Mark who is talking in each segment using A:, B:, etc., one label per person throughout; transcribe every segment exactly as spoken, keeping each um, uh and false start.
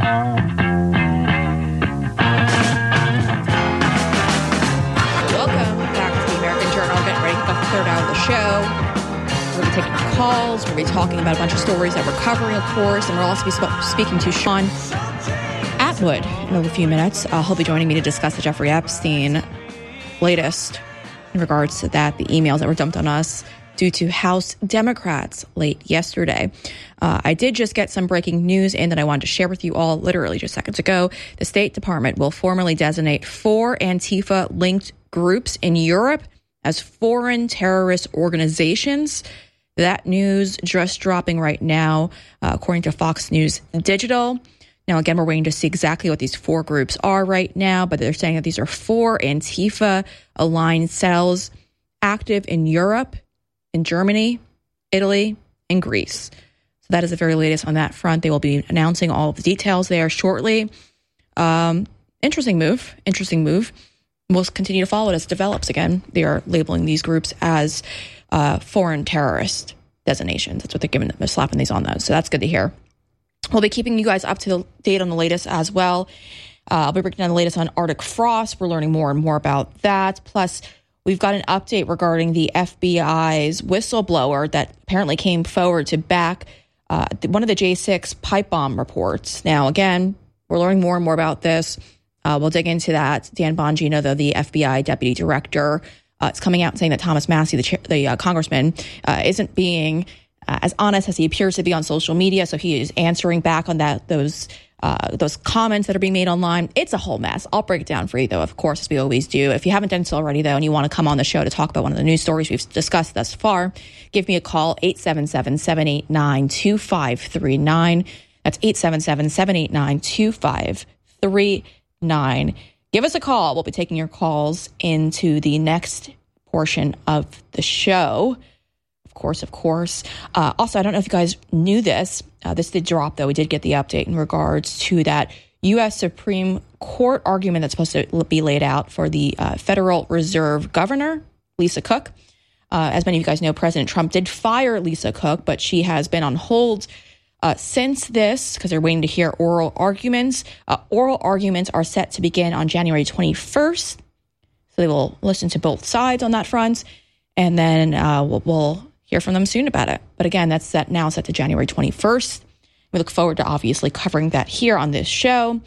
A: Third hour of the show. We'll be taking calls. We'll be talking about a bunch of stories that we're covering, of course, and we'll also be sp- speaking to Sean Atwood in a few minutes. Uh, he'll be joining me to discuss the Jeffrey Epstein latest in regards to that, the emails that were dumped on us due to House Democrats late yesterday. Uh, I did just get some breaking news in that I wanted to share with you all literally just seconds ago. The State Department will formally designate four Antifa-linked groups in Europe as foreign terrorist organizations. That news just dropping right now, uh, according to Fox News Digital. Now, again, we're waiting to see exactly what these four groups are right now, but they're saying that these are four Antifa-aligned cells active in Europe, in Germany, Italy, and Greece. So that is the very latest on that front. They will be announcing all of the details there shortly. Um, interesting move. Interesting move. We'll continue to follow it as it develops. Again, they are labeling these groups as uh, foreign terrorist designations. That's what they're giving, they're slapping these on those. So that's good to hear. We'll be keeping you guys up to date on the latest as well. Uh, I'll be breaking down the latest on Arctic frost. We're learning more and more about that. Plus, we've got an update regarding the F B I's whistleblower that apparently came forward to back uh, one of the J six pipe bomb reports. Now, again, we're learning more and more about this. Uh, we'll dig into that. Dan Bongino, though, the F B I deputy director, uh, is coming out and saying that Thomas Massie, the, chair, the uh, congressman, uh, isn't being uh, as honest as he appears to be on social media. So he is answering back on that those uh, those comments that are being made online. It's a whole mess. I'll break it down for you, though, of course, as we always do. If you haven't done so already, though, and you want to come on the show to talk about one of the news stories we've discussed thus far, give me a call, eight seven seven, seven eight nine, two five three nine. That's eight seven seven, seven eight nine, two five three nine. Give us a call. We'll be taking your calls into the next portion of the show. Of course, of course. Uh, also, I don't know if you guys knew this. Uh, this did drop, though. We did get the update in regards to that U S Supreme Court argument that's supposed to be laid out for the uh, Federal Reserve Governor, Lisa Cook. Uh, as many of you guys know, President Trump did fire Lisa Cook, but she has been on hold Uh, since this, because they're waiting to hear oral arguments. Uh, oral arguments are set to begin on January twenty-first. So they will listen to both sides on that front, and then uh, we'll, we'll hear from them soon about it. But again, that's set now set to January twenty-first. We look forward to obviously covering that here on this show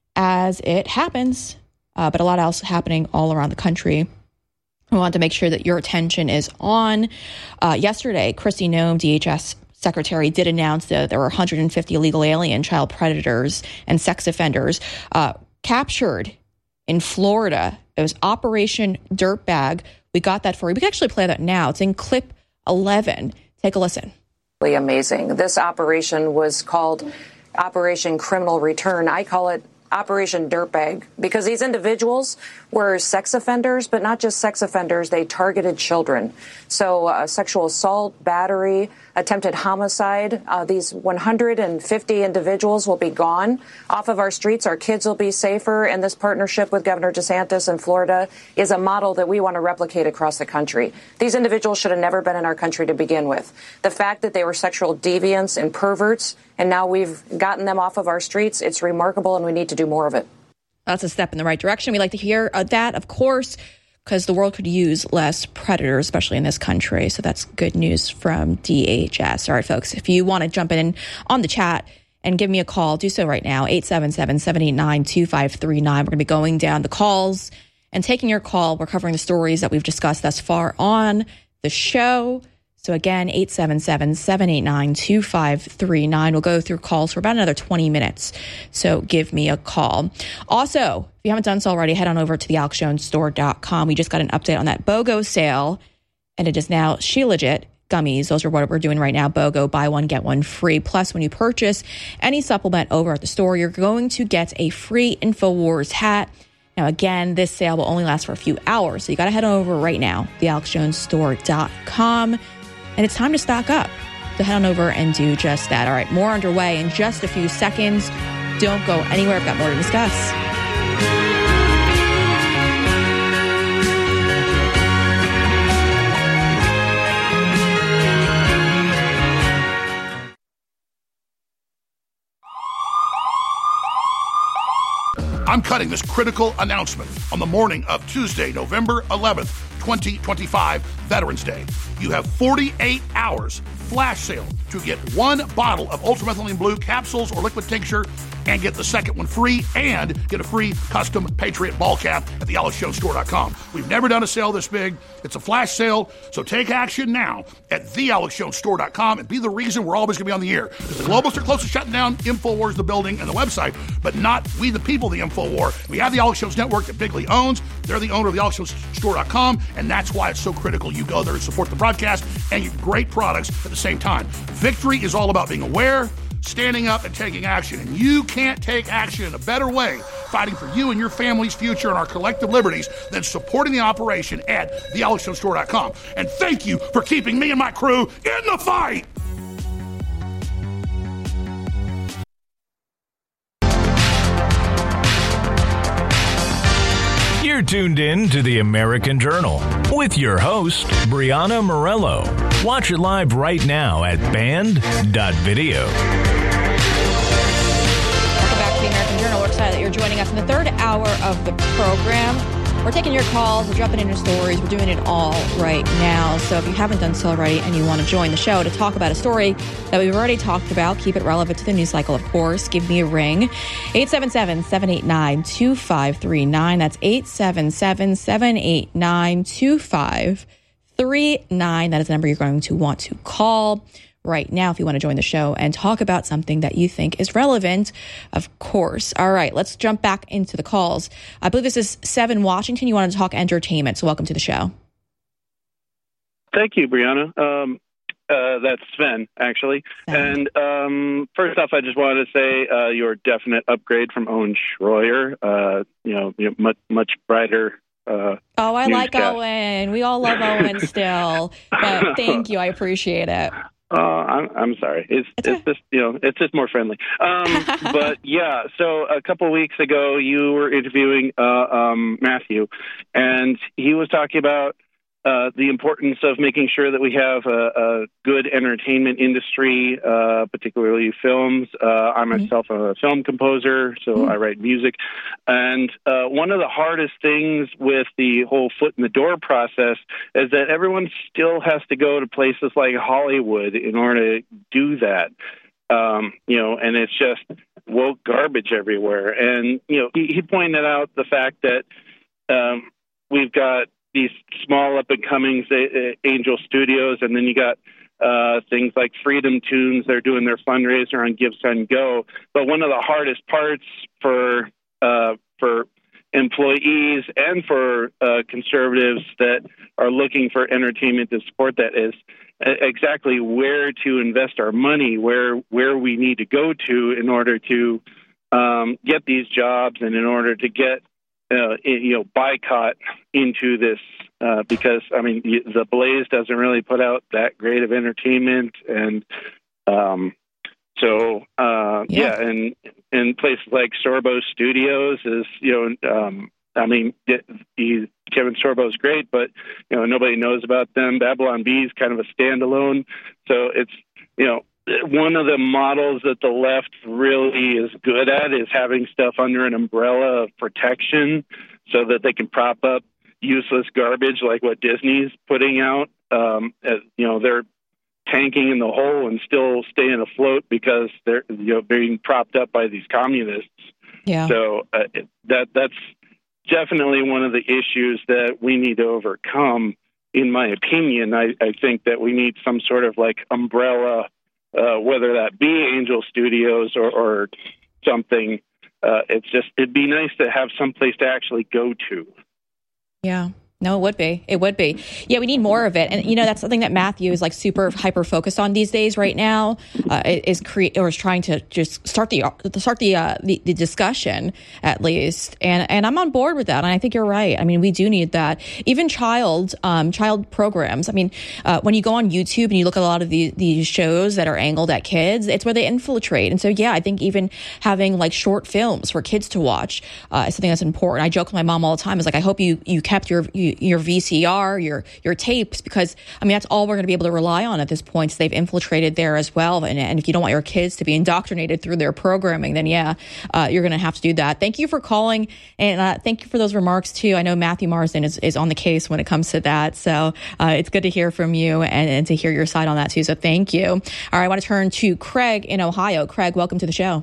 A: as it happens, uh, but a lot else happening all around the country. We want to make sure that your attention is on. Uh, yesterday, Kristi Noem, D H S Secretary, did announce that there were one hundred fifty illegal alien child predators and sex offenders uh, captured in Florida. It was Operation Dirtbag. We got that for you. We can actually play that now. It's in clip eleven. Take a listen.
B: Amazing. This operation was called Operation Criminal Return. I call it Operation Dirtbag because these individuals were sex offenders, but not just sex offenders. They targeted children. So uh, sexual assault, battery, attempted homicide. Uh, these one hundred fifty individuals will be gone off of our streets. Our kids will be safer. And this partnership with Governor DeSantis in Florida is a model that we want to replicate across the country. These individuals should have never been in our country to begin with. The fact that they were sexual deviants and perverts, and now we've gotten them off of our streets, it's remarkable, and we need to do more of it.
A: That's a step in the right direction. We like to hear uh, that, of course, because the world could use less predators, especially in this country. So that's good news from D H S. All right, folks, if you want to jump in on the chat and give me a call, do so right now, eight seven seven, seven eight nine, two five three nine. We're going to be going down the calls and taking your call. We're covering the stories that we've discussed thus far on the show. So again, eight seven seven, seven eight nine, two five three nine. We'll go through calls for about another twenty minutes. So give me a call. Also, if you haven't done so already, head on over to the alex jones store dot com. We just got an update on that BOGO sale, and it is now She-Legit gummies. Those are what we're doing right now. BOGO, buy one, get one free. Plus, when you purchase any supplement over at the store, you're going to get a free InfoWars hat. Now, again, this sale will only last for a few hours, so you got to head over right now, the alex jones store dot com. And it's time to stock up. So head on over and do just that. All right, more underway in just a few seconds. Don't go anywhere. I've got more to discuss.
C: I'm cutting this critical announcement on the morning of Tuesday, November eleventh, twenty twenty-five, Veterans Day. You have forty-eight hours flash sale to get one bottle of ultramethylene blue capsules or liquid tincture and get the second one free and get a free custom Patriot ball cap at the alex jones store dot com. We've never done a sale this big. It's a flash sale, so take action now at the alex jones store dot com and be the reason we're always going to be on the air. The globalists are close to shutting down InfoWars, the building, and the website, but not we the people, the InfoWar. We have the Alex Jones Network that Bigley owns. They're the owner of the alex jones store dot com, and that's why it's so critical you go there and support the broadcast and get great products at the same time. Victory is all about being aware, standing up, and taking action. And you can't take action in a better way, fighting for you and your family's future and our collective liberties, than supporting the operation at the alex jones store dot com. And thank you for keeping me and my crew in the fight.
D: You're tuned in to the American Journal with your host, Brianna Morello. Watch it live right now at band dot video.
A: Welcome back to the American Journal. We're excited that you're joining us in the third hour of the program. We're taking your calls, we're jumping into stories, we're doing it all right now. So if you haven't done so already and you want to join the show to talk about a story that we've already talked about, keep it relevant to the news cycle, of course, give me a ring. eight seven seven, seven eight nine, two five three nine. That's eight seven seven, seven eight nine, two five three nine. That is the number you're going to want to call right now if you want to join the show and talk about something that you think is relevant, of course. All right, let's jump back into the calls. I believe this is Seven Washington. You want to talk entertainment, so welcome to the show.
E: Thank you, Brianna. Um, uh, that's Sven, actually. Sven. And um, first off, I just wanted to say uh, you're a definite upgrade from Owen Schroyer. Uh, you know, you know much, much brighter. Uh,
A: oh, I like
E: cast.
A: Owen. We all love Owen still. But thank you. I appreciate it.
E: Uh, I'm, I'm sorry. It's it's, it's just you know it's just more friendly. Um, but yeah, so a couple of weeks ago, you were interviewing uh, um, Matthew, and he was talking about uh, the importance of making sure that we have a, a good entertainment industry, uh, particularly films. Uh, I myself am a film composer, so mm-hmm. I write music. And uh, one of the hardest things with the whole foot in the door process is that everyone still has to go to places like Hollywood in order to do that. Um, you know, and it's just woke garbage everywhere. And, you know, he, he pointed out the fact that um, we've got these small up-and-coming uh, Angel Studios, and then you got uh, things like Freedom Tunes. They're doing their fundraiser on Give, Send, Go. But one of the hardest parts for uh, for employees and for uh, conservatives that are looking for entertainment to support that is exactly where to invest our money, where where we need to go to in order to um, get these jobs and in order to get Uh, you know, boycott into this uh, because, I mean, the Blaze doesn't really put out that great of entertainment. And um, so, uh, yeah. yeah, and in places like Sorbo Studios is, you know, um, I mean, he, Kevin Sorbo's great, but, you know, nobody knows about them. Babylon Bee is kind of a standalone. So it's, you know, one of the models that the left really is good at is having stuff under an umbrella of protection so that they can prop up useless garbage like what Disney's putting out. Um, as, you know, they're tanking in the hole and still staying afloat because they're, you know, being propped up by these communists.
A: Yeah.
E: So uh, that that's definitely one of the issues that we need to overcome. In my opinion, I, I think that we need some sort of like umbrella, Uh, whether that be Angel Studios or, or something. Uh, it's just, it'd be nice to have some place to actually go to.
A: Yeah. No, it would be. It would be. Yeah, we need more of it. And, you know, that's something that Matthew is like super hyper focused on these days right now, uh, is create or is trying to just start the start the, uh, the the discussion at least. And and I'm on board with that. And I think you're right. I mean, we do need that. Even child um, child programs. I mean, uh, when you go on YouTube and you look at a lot of these, these shows that are angled at kids, it's where they infiltrate. And so, yeah, I think even having like short films for kids to watch uh, is something that's important. I joke with my mom all the time. Is like, I hope you, you kept your, you you, your V C R, your your tapes, because, I mean, that's all we're going to be able to rely on at this point. So they've infiltrated there as well. And, and if you don't want your kids to be indoctrinated through their programming, then, yeah, uh, you're going to have to do that. Thank you for calling. And uh, thank you for those remarks, too. I know Matthew Marsden is, is on the case when it comes to that. So uh, it's good to hear from you and, and to hear your side on that, too. So thank you. All right, I want to turn to Craig in Ohio. Craig, welcome to the show.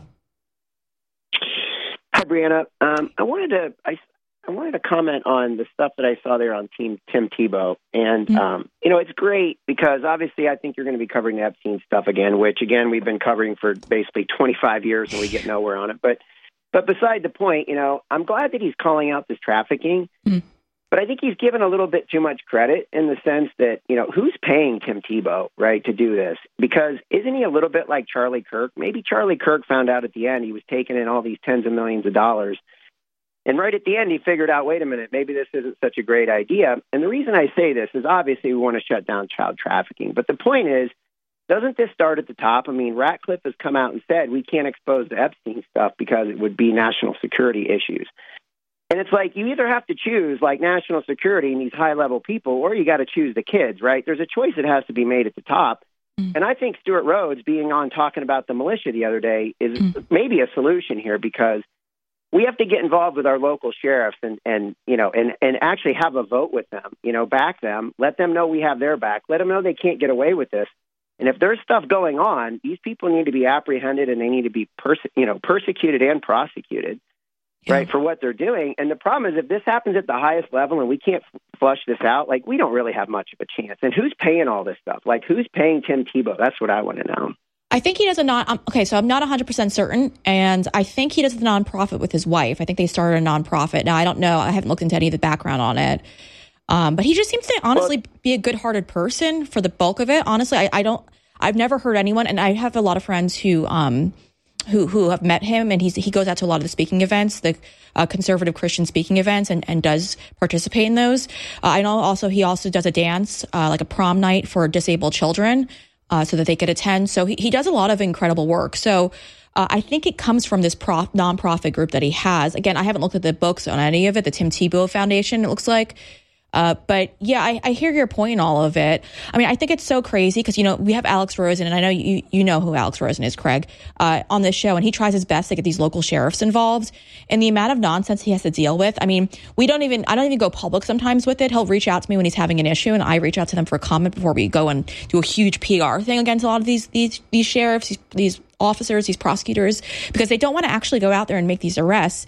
F: Hi, Brianna. Um, I wanted to I, I wanted to comment on the stuff that I saw there on Team Tim Tebow, and mm-hmm. um, you know, it's great because obviously I think you're going to be covering the Epstein stuff again, which again we've been covering for basically twenty-five years and we get nowhere on it. But but beside the point, you know, I'm glad that he's calling out this trafficking, mm-hmm. but I think he's given a little bit too much credit in the sense that, you know, who's paying Tim Tebow, right, to do this? Because isn't he a little bit like Charlie Kirk? Maybe Charlie Kirk found out at the end he was taking in all these tens of millions of dollars. And right at the end, he figured out, wait a minute, maybe this isn't such a great idea. And the reason I say this is obviously we want to shut down child trafficking. But the point is, doesn't this start at the top? I mean, Ratcliffe has come out and said we can't expose the Epstein stuff because it would be national security issues. And it's like you either have to choose like national security and these high-level people, or you got to choose the kids, right? There's a choice that has to be made at the top. Mm. And I think Stuart Rhodes being on talking about the militia the other day is mm. maybe a solution here, because we have to get involved with our local sheriffs and, and you know, and, and actually have a vote with them, you know, back them, let them know we have their back, let them know they can't get away with this. And if there's stuff going on, these people need to be apprehended and they need to be, perse- you know, persecuted and prosecuted. Right, for what they're doing. And the problem is if this happens at the highest level and we can't f- flush this out, like we don't really have much of a chance. And who's paying all this stuff? Like who's paying Tim Tebow? That's what I want to know.
A: I think he does a non. Um, okay, so I'm not one hundred percent certain. And I think he does a nonprofit with his wife. I think they started a nonprofit. Now, I don't know. I haven't looked into any of the background on it. Um, but he just seems to honestly well, be a good-hearted person for the bulk of it. Honestly, I, I don't, I've never heard anyone, and I have a lot of friends who, um, who who have met him, and he's he goes out to a lot of the speaking events, the uh, conservative Christian speaking events, and, and does participate in those. Uh, I know also he also does a dance, uh, like a prom night for disabled children, uh, so that they could attend. So he, he does a lot of incredible work. So uh, I think it comes from this prof, nonprofit group that he has. Again, I haven't looked at the books on any of it, the Tim Tebow Foundation, it looks like. Uh, but yeah, I, I hear your point in all of it. I mean, I think it's so crazy because, you know, we have Alex Rosen, and I know you you know who Alex Rosen is, Craig, uh, on this show, and he tries his best to get these local sheriffs involved. And the amount of nonsense he has to deal with, I mean, we don't even, I don't even go public sometimes with it. He'll reach out to me when he's having an issue, and I reach out to them for a comment before we go and do a huge P R thing against a lot of these these these sheriffs, these, these officers, these prosecutors, because they don't want to actually go out there and make these arrests.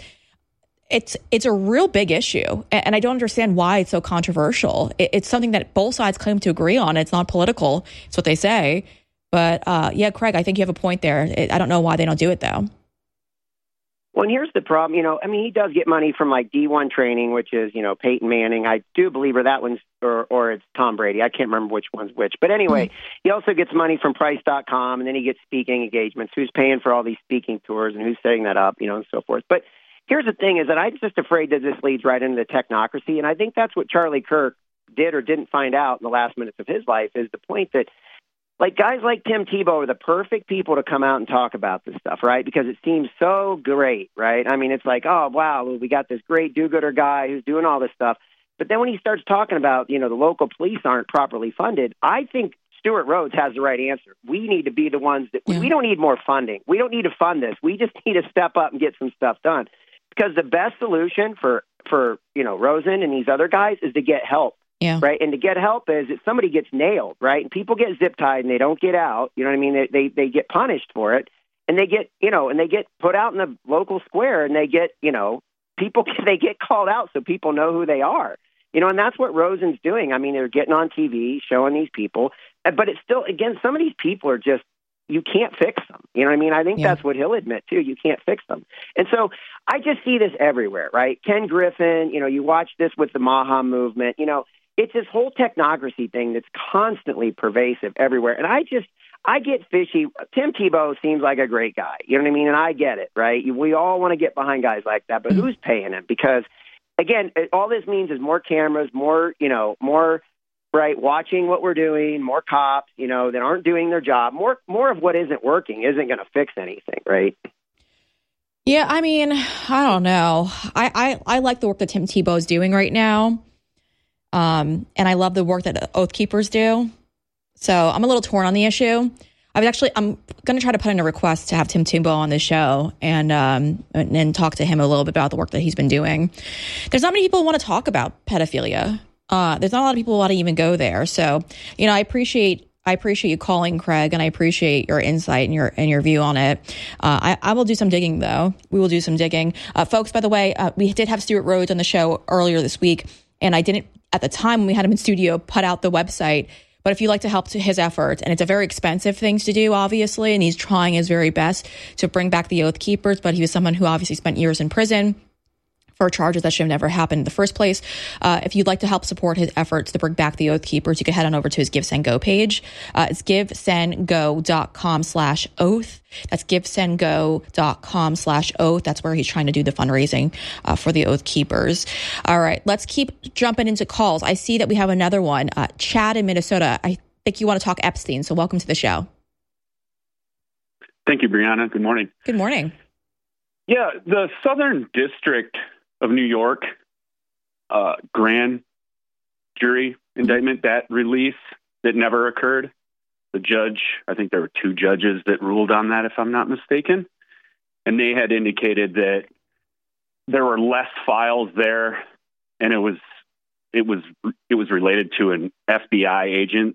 A: It's it's a real big issue, and I don't understand why it's so controversial. It's something that both sides claim to agree on. It's not political. It's what they say. But uh, yeah, Craig, I think you have a point there. I don't know why they don't do it, though.
F: Well, and here's the problem. You know, I mean, he does get money from like D one training, which is, you know, Peyton Manning. I do believe or that one's or or it's Tom Brady. I can't remember which one's which. But anyway, mm-hmm. he also gets money from Price dot com, and then he gets speaking engagements. Who's paying for all these speaking tours and who's setting that up, you know, and so forth. But here's the thing is that I'm just afraid that this leads right into the technocracy. And I think that's what Charlie Kirk did or didn't find out in the last minutes of his life, is the point that, like, guys like Tim Tebow are the perfect people to come out and talk about this stuff, right? Because it seems so great, right? I mean, it's like, oh, wow, we got this great do-gooder guy who's doing all this stuff. But then when he starts talking about, you know, the local police aren't properly funded, I think Stuart Rhodes has the right answer. We need to be the ones that yeah. – we don't need more funding. We don't need to fund this. We just need to step up and get some stuff done. Because the best solution for, for, you know, Rosen and these other guys is to get help, yeah. right? And to get help is if somebody gets nailed, right? And people get zip-tied and they don't get out, you know what I mean? They, they they get punished for it, and they get, you know, and they get put out in the local square, and they get, you know, people, they get called out so people know who they are, you know, and that's what Rosen's doing. I mean, they're getting on T V, showing these people, but it's still, again, some of these people are just, you can't fix them. You know what I mean? I think yeah. that's what he'll admit, too. You can't fix them. And so I just see this everywhere, right? Ken Griffin, you know, you watch this with the Maha movement. You know, it's this whole technocracy thing that's constantly pervasive everywhere. And I just, I get fishy. Tim Tebow seems like a great guy. You know what I mean? And I get it, right? We all want to get behind guys like that. But mm-hmm. who's paying him? Because, again, all this means is more cameras, more, you know, more... right, watching what we're doing, more cops, you know, that aren't doing their job. More more of what isn't working isn't going to fix anything, right?
A: Yeah, I mean, I don't know. I, I, I like the work that Tim Tebow is doing right now. Um, and I love the work that Oath Keepers do. So I'm a little torn on the issue. I was actually, I'm going to try to put in a request to have Tim Tebow on the show and, um, and and talk to him a little bit about the work that he's been doing. There's not many people who want to talk about pedophilia. Uh, there's not a lot of people who want to even go there. So, you know, I appreciate I appreciate you calling, Craig, and I appreciate your insight and your and your view on it. Uh, I, I will do some digging, though. We will do some digging. Uh, folks, by the way, uh, we did have Stuart Rhodes on the show earlier this week, and I didn't, at the time when we had him in studio, put out the website. But if you'd like to help to his efforts, and it's a very expensive thing to do, obviously, and he's trying his very best to bring back the Oath Keepers, but he was someone who obviously spent years in prison for charges that should have never happened in the first place. Uh, if you'd like to help support his efforts to bring back the Oath Keepers, you can head on over to his Give, Send, Go page. Uh, it's givesendgo.com slash oath. That's givesendgo.com slash oath. That's where he's trying to do the fundraising uh, for the Oath Keepers. All right, let's keep jumping into calls. I see that we have another one. Uh, Chad in Minnesota. I think you want to talk Epstein, so welcome to the show.
G: Thank you, Brianna. Good morning.
A: Good morning.
G: Yeah, the Southern District of New York, uh, grand jury indictment, that release that never occurred. The judge, I think there were two judges that ruled on that, if I'm not mistaken. And they had indicated that there were less files there, and it was it was it was related to an F B I agent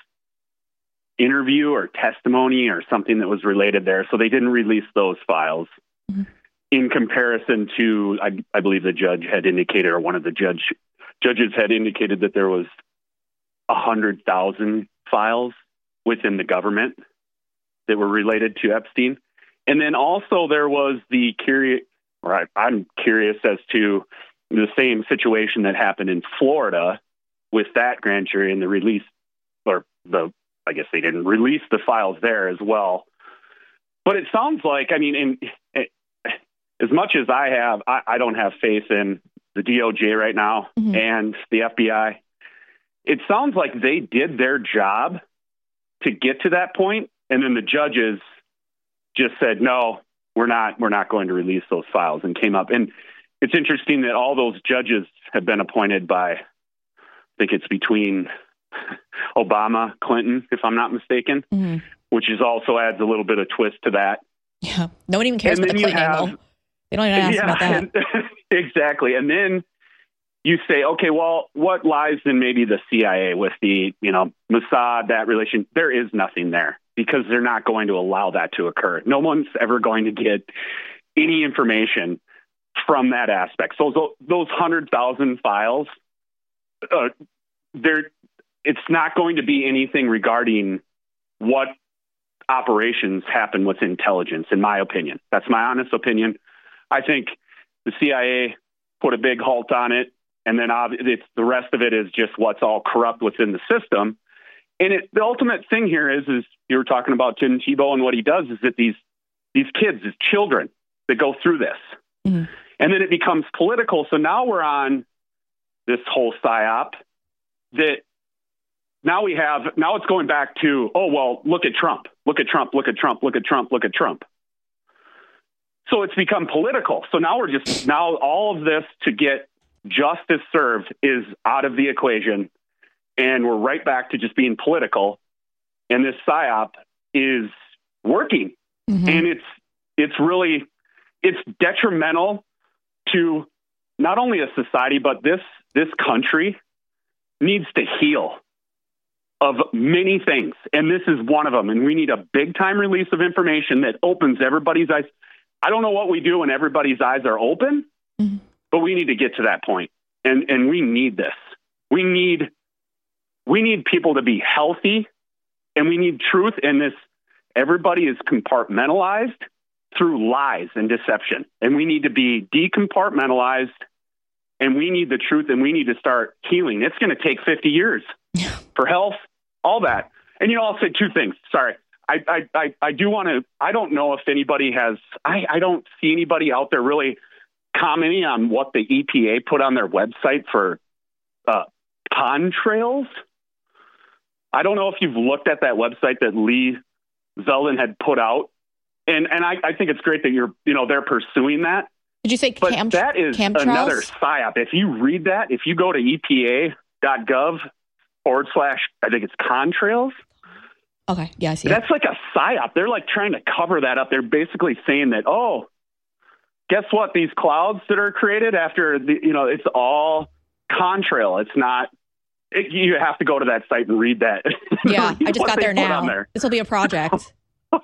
G: interview or testimony or something that was related there. So they didn't release those files. Mm-hmm. In comparison to, I, I believe the judge had indicated, or one of the judge judges had indicated that there was a hundred thousand files within the government that were related to Epstein. And then also there was the curious, right? I'm curious as to the same situation that happened in Florida with that grand jury and the release, or the, I guess they didn't release the files there as well. But it sounds like, I mean, in, in as much as I have, I, I don't have faith in the D O J right now mm-hmm. and the F B I. It sounds like they did their job to get to that point, and then the judges just said, no, we're not, we're not going to release those files, and came up. And it's interesting that all those judges have been appointed by, I think it's between Obama, Clinton, if I'm not mistaken, mm-hmm. which is also adds a little bit of twist to that.
A: Yeah, no one even cares about the Clinton have, angle. They don't even ask yeah, about that.
G: And, exactly. And then you say, okay, well, what lies in maybe the C I A with the, you know, Mossad, that relation? There is nothing there because they're not going to allow that to occur. No one's ever going to get any information from that aspect. So those, those one hundred thousand files, uh, there, it's not going to be anything regarding what operations happen with intelligence, in my opinion. That's my honest opinion. I think the C I A put a big halt on it, and then it's, the rest of it is just what's all corrupt within the system. And it, the ultimate thing here is, is you were talking about Tim Tebow, and what he does is that these these kids, these children, that go through this, mm-hmm. and then it becomes political. So now we're on this whole psyop that now we have. Now it's going back to, oh well, look at Trump, look at Trump, look at Trump, look at Trump, look at Trump. So it's become political. So now we're just, now all of this to get justice served is out of the equation. And we're right back to just being political. And this psyop is working. Mm-hmm. And it's, it's really, it's detrimental to not only a society, but this, this country needs to heal of many things. And this is one of them. And we need a big time release of information that opens everybody's eyes. I don't know what we do when everybody's eyes are open, mm-hmm. but we need to get to that point. And and we need this. We need we need people to be healthy, and we need truth. And this, everybody is compartmentalized through lies and deception. And we need to be decompartmentalized, and we need the truth, and we need to start healing. It's going to take fifty years for health, all that. And you know, I'll say two things. Sorry. I, I, I do want to, I don't know if anybody has, I, I don't see anybody out there really commenting on what the E P A put on their website for uh, pond trails. I don't know if you've looked at that website that Lee Zeldin had put out. And and I, I think it's great that you're, you know, they're pursuing that.
A: Did you say
G: but
A: cam-
G: that is
A: chemtrails?
G: Another psyop. If you read that, if you go to E P A
E: dot gov forward slash, I think it's contrails.
A: Okay. Yeah, I see.
E: That's like a psyop. They're like trying to cover that up. They're basically saying that, oh, guess what? These clouds that are created after the, you know, it's all contrail. It's not, it, you have to go to that site and read that.
A: Yeah.
E: read
A: I just got there now.
E: There.
A: This will be a project.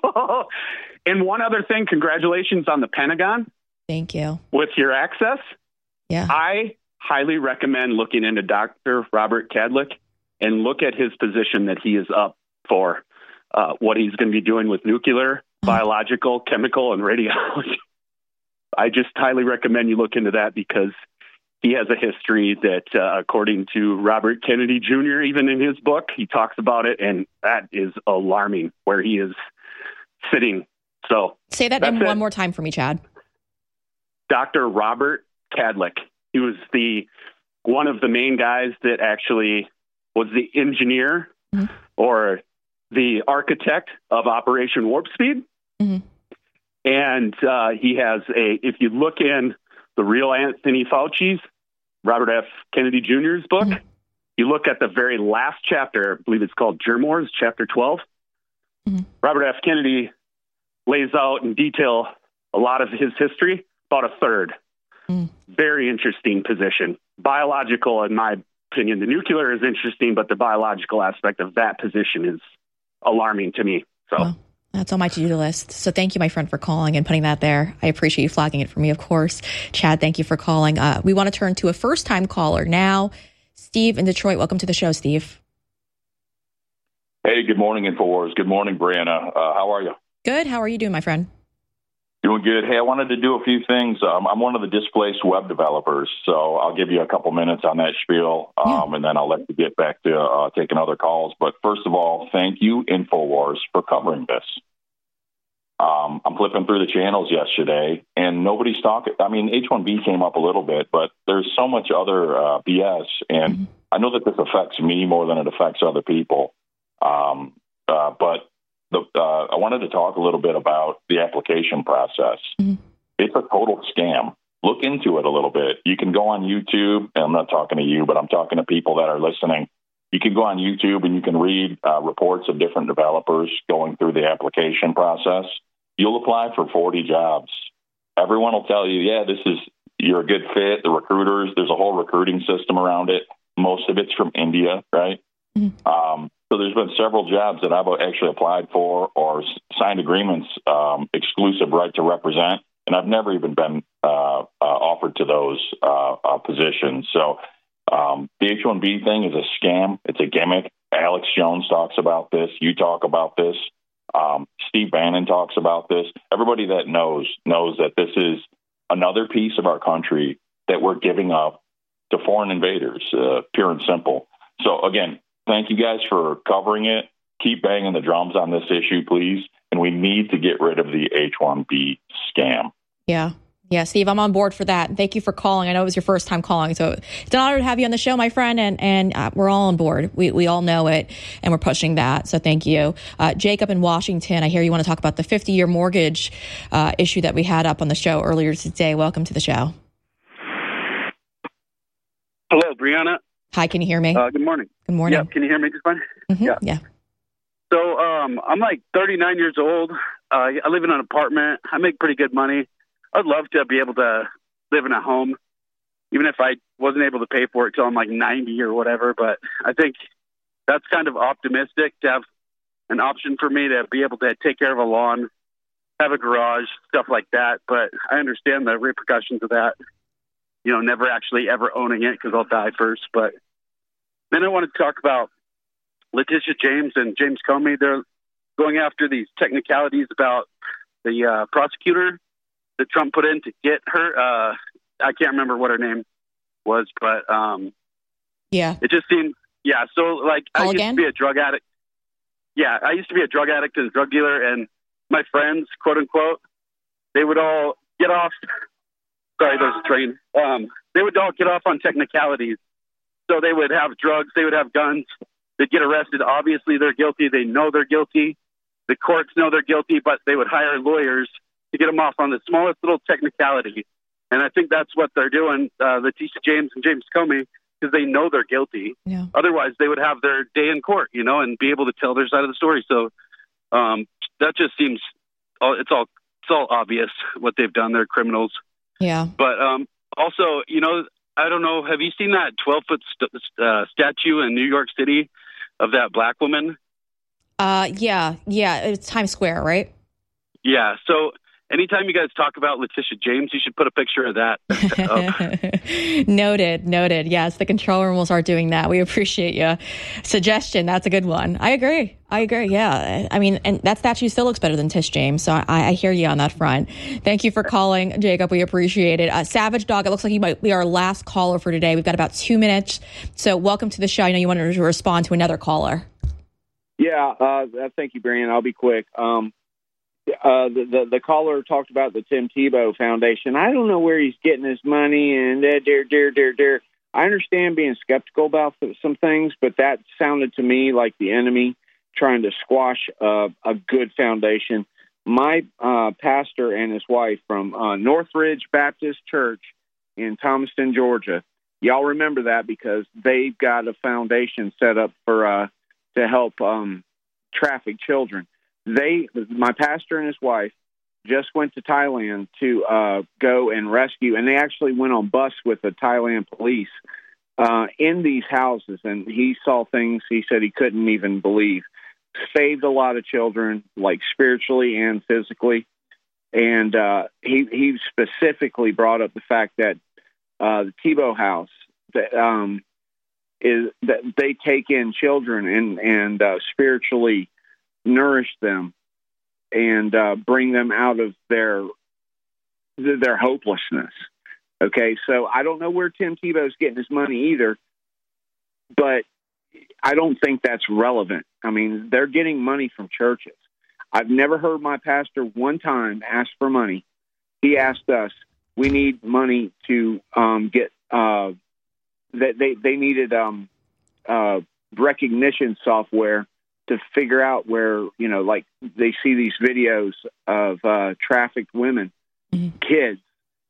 E: And one other thing, congratulations on the Pentagon.
A: Thank you.
E: With your access.
A: Yeah.
E: I highly recommend looking into Doctor Robert Kadlec and look at his position that he is up for, uh, what he's going to be doing with nuclear, oh. biological, chemical, and radiology. I just highly recommend you look into that because he has a history that, uh, according to Robert Kennedy Junior, even in his book, he talks about it, and that is alarming where he is sitting. So
A: say that name one more time for me, Chad.
E: Doctor Robert Kadlec. He was the one of the main guys that actually was the engineer mm-hmm. or the architect of Operation Warp Speed. Mm-hmm. And uh, he has a, if you look in the real Anthony Fauci's, Robert F. Kennedy Junior's book, mm-hmm. you look at the very last chapter, I believe it's called Germ Wars, chapter twelve. Mm-hmm. Robert F. Kennedy lays out in detail a lot of his history, about a third. Mm. Very interesting position. Biological, in my opinion, the nuclear is interesting, but the biological aspect of that position is alarming to me. So
A: well, that's on my to-do list. So thank you, my friend, for calling and putting that there. I appreciate you flagging it for me, of course. Chad, thank you for calling. Uh, we want to turn to a first-time caller now. Steve in Detroit. Welcome to the show, Steve.
H: Hey, good morning, InfoWars. Good morning, Brianna. Uh, how are you?
A: Good. How are you doing, my friend?
H: Doing good. Hey, I wanted to do a few things. Um, I'm one of the displaced web developers, so I'll give you a couple minutes on that spiel, um, yeah. and then I'll let you get back to uh, taking other calls. But first of all, thank you, InfoWars, for covering this. Um, I'm flipping through the channels yesterday, and nobody's talking. I mean, H one B came up a little bit, but there's so much other uh, B S, and mm-hmm. I know that this affects me more than it affects other people. Um, uh, but The, uh, I wanted to talk a little bit about the application process. Mm-hmm. It's a total scam. Look into it a little bit. You can go on YouTube, and I'm not talking to you, but I'm talking to people that are listening. You can go on YouTube and you can read uh, reports of different developers going through the application process. You'll apply for forty jobs. Everyone will tell you, yeah, this is, you're a good fit. The recruiters, there's a whole recruiting system around it. Most of it's from India, right? Mm-hmm. Um, So there's been several jobs that I've actually applied for or signed agreements, um, exclusive right to represent, and I've never even been uh, uh, offered to those uh, uh, positions. So um, the H one B thing is a scam. It's a gimmick. Alex Jones talks about this. You talk about this. Um, Steve Bannon talks about this. Everybody that knows knows that this is another piece of our country that we're giving up to foreign invaders, uh, pure and simple. So, again, thank you guys for covering it. Keep banging the drums on this issue, please. And we need to get rid of the H one B scam.
A: Yeah. Yeah, Steve, I'm on board for that. Thank you for calling. I know it was your first time calling, so it's an honor to have you on the show, my friend, and and uh, we're all on board. We we all know it, and we're pushing that, so thank you. Uh, Jacob in Washington, I hear you want to talk about the fifty-year mortgage uh, issue that we had up on the show earlier today. Welcome to the show.
I: Hello, Brianna.
A: Hi, can you hear me?
I: Uh, good morning.
A: Good morning.
I: Yeah, can you hear me just fine?
A: Mm-hmm. Yeah. Yeah.
I: So um, I'm like thirty-nine years old. Uh, I live in an apartment. I make pretty good money. I'd love to be able to live in a home, even if I wasn't able to pay for it till I'm like ninety or whatever. But I think that's kind of optimistic to have an option for me to be able to take care of a lawn, have a garage, stuff like that. But I understand the repercussions of that, you know, never actually ever owning it because I'll die first. But then I want to talk about Letitia James and James Comey. They're going after these technicalities about the uh, prosecutor that Trump put in to get her. Uh, I can't remember what her name was, but um,
A: yeah,
I: it just seemed, yeah. So like
A: Call
I: I used
A: again?
I: to be a drug addict. Yeah, I used to be a drug addict and a drug dealer, and my friends, quote unquote, they would all get off. Sorry, there's a train. Um, they would all get off on technicalities. So they would have drugs, they would have guns, they'd get arrested. Obviously, they're guilty. They know they're guilty. The courts know they're guilty, but they would hire lawyers to get them off on the smallest little technicality. And I think that's what they're doing. Uh, Letitia James and James Comey, because they know they're guilty.
A: Yeah.
I: Otherwise, they would have their day in court, you know, and be able to tell their side of the story. So um, that just seems it's all it's all obvious what they've done. They're criminals.
A: Yeah.
I: But um, also, you know, I don't know. Have you seen that twelve foot st- uh, statue in New York City of that black woman?
A: Uh, yeah, yeah. It's Times Square, right?
I: Yeah. So anytime you guys talk about Letitia James, you should put a picture of that up.
A: Noted, noted. Yes, the control room will start doing that. We appreciate you. Suggestion, that's a good one. I agree. I agree, yeah. I mean, and that statue still looks better than Tish James, so I, I hear you on that front. Thank you for calling, Jacob. We appreciate it. Uh, Savage Dog, it looks like you might be our last caller for today. We've got about two minutes, so welcome to the show. I know you wanted to respond to another caller.
J: Yeah, uh, thank you, Brian. I'll be quick. Um, Uh, the, the the caller talked about the Tim Tebow Foundation. I don't know where he's getting his money, and uh, dear, dear, dear, dear. I understand being skeptical about some things, but that sounded to me like the enemy trying to squash uh, a good foundation. My uh, pastor and his wife from uh, Northridge Baptist Church in Thomaston, Georgia. Y'all remember that because they've got a foundation set up for uh, to help um, traffic children. They, my pastor and his wife, just went to Thailand to uh, go and rescue, and they actually went on bus with the Thailand police uh, in these houses, and he saw things he said he couldn't even believe. Saved a lot of children, like spiritually and physically, and uh, he he specifically brought up the fact that uh, the Tebow House that um, is that they take in children and and uh, spiritually nourish them and uh, bring them out of their their hopelessness. Okay, so I don't know where Tim Tebow's getting his money either, but I don't think that's relevant. I mean, they're getting money from churches. I've never heard my pastor one time ask for money. He asked us, we need money to um, get, uh, that they, they needed um, uh, recognition software to figure out where, you know, like they see these videos of uh, trafficked women, mm-hmm. kids,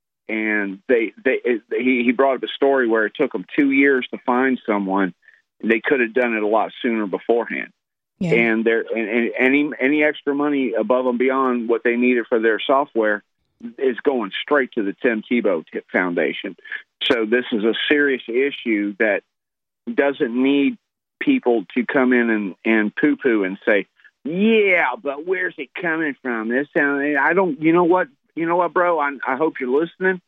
J: and they, they, it, he, he brought up a story where it took them two years to find someone. They could have done it a lot sooner beforehand. Yeah. And there, and, and any, any extra money above and beyond what they needed for their software is going straight to the Tim Tebow Foundation. So this is a serious issue that doesn't need people to come in and, and poo-poo and say, yeah, but where's it coming from? This sound, I don't, you know what, you know what, bro, I, I hope you're listening.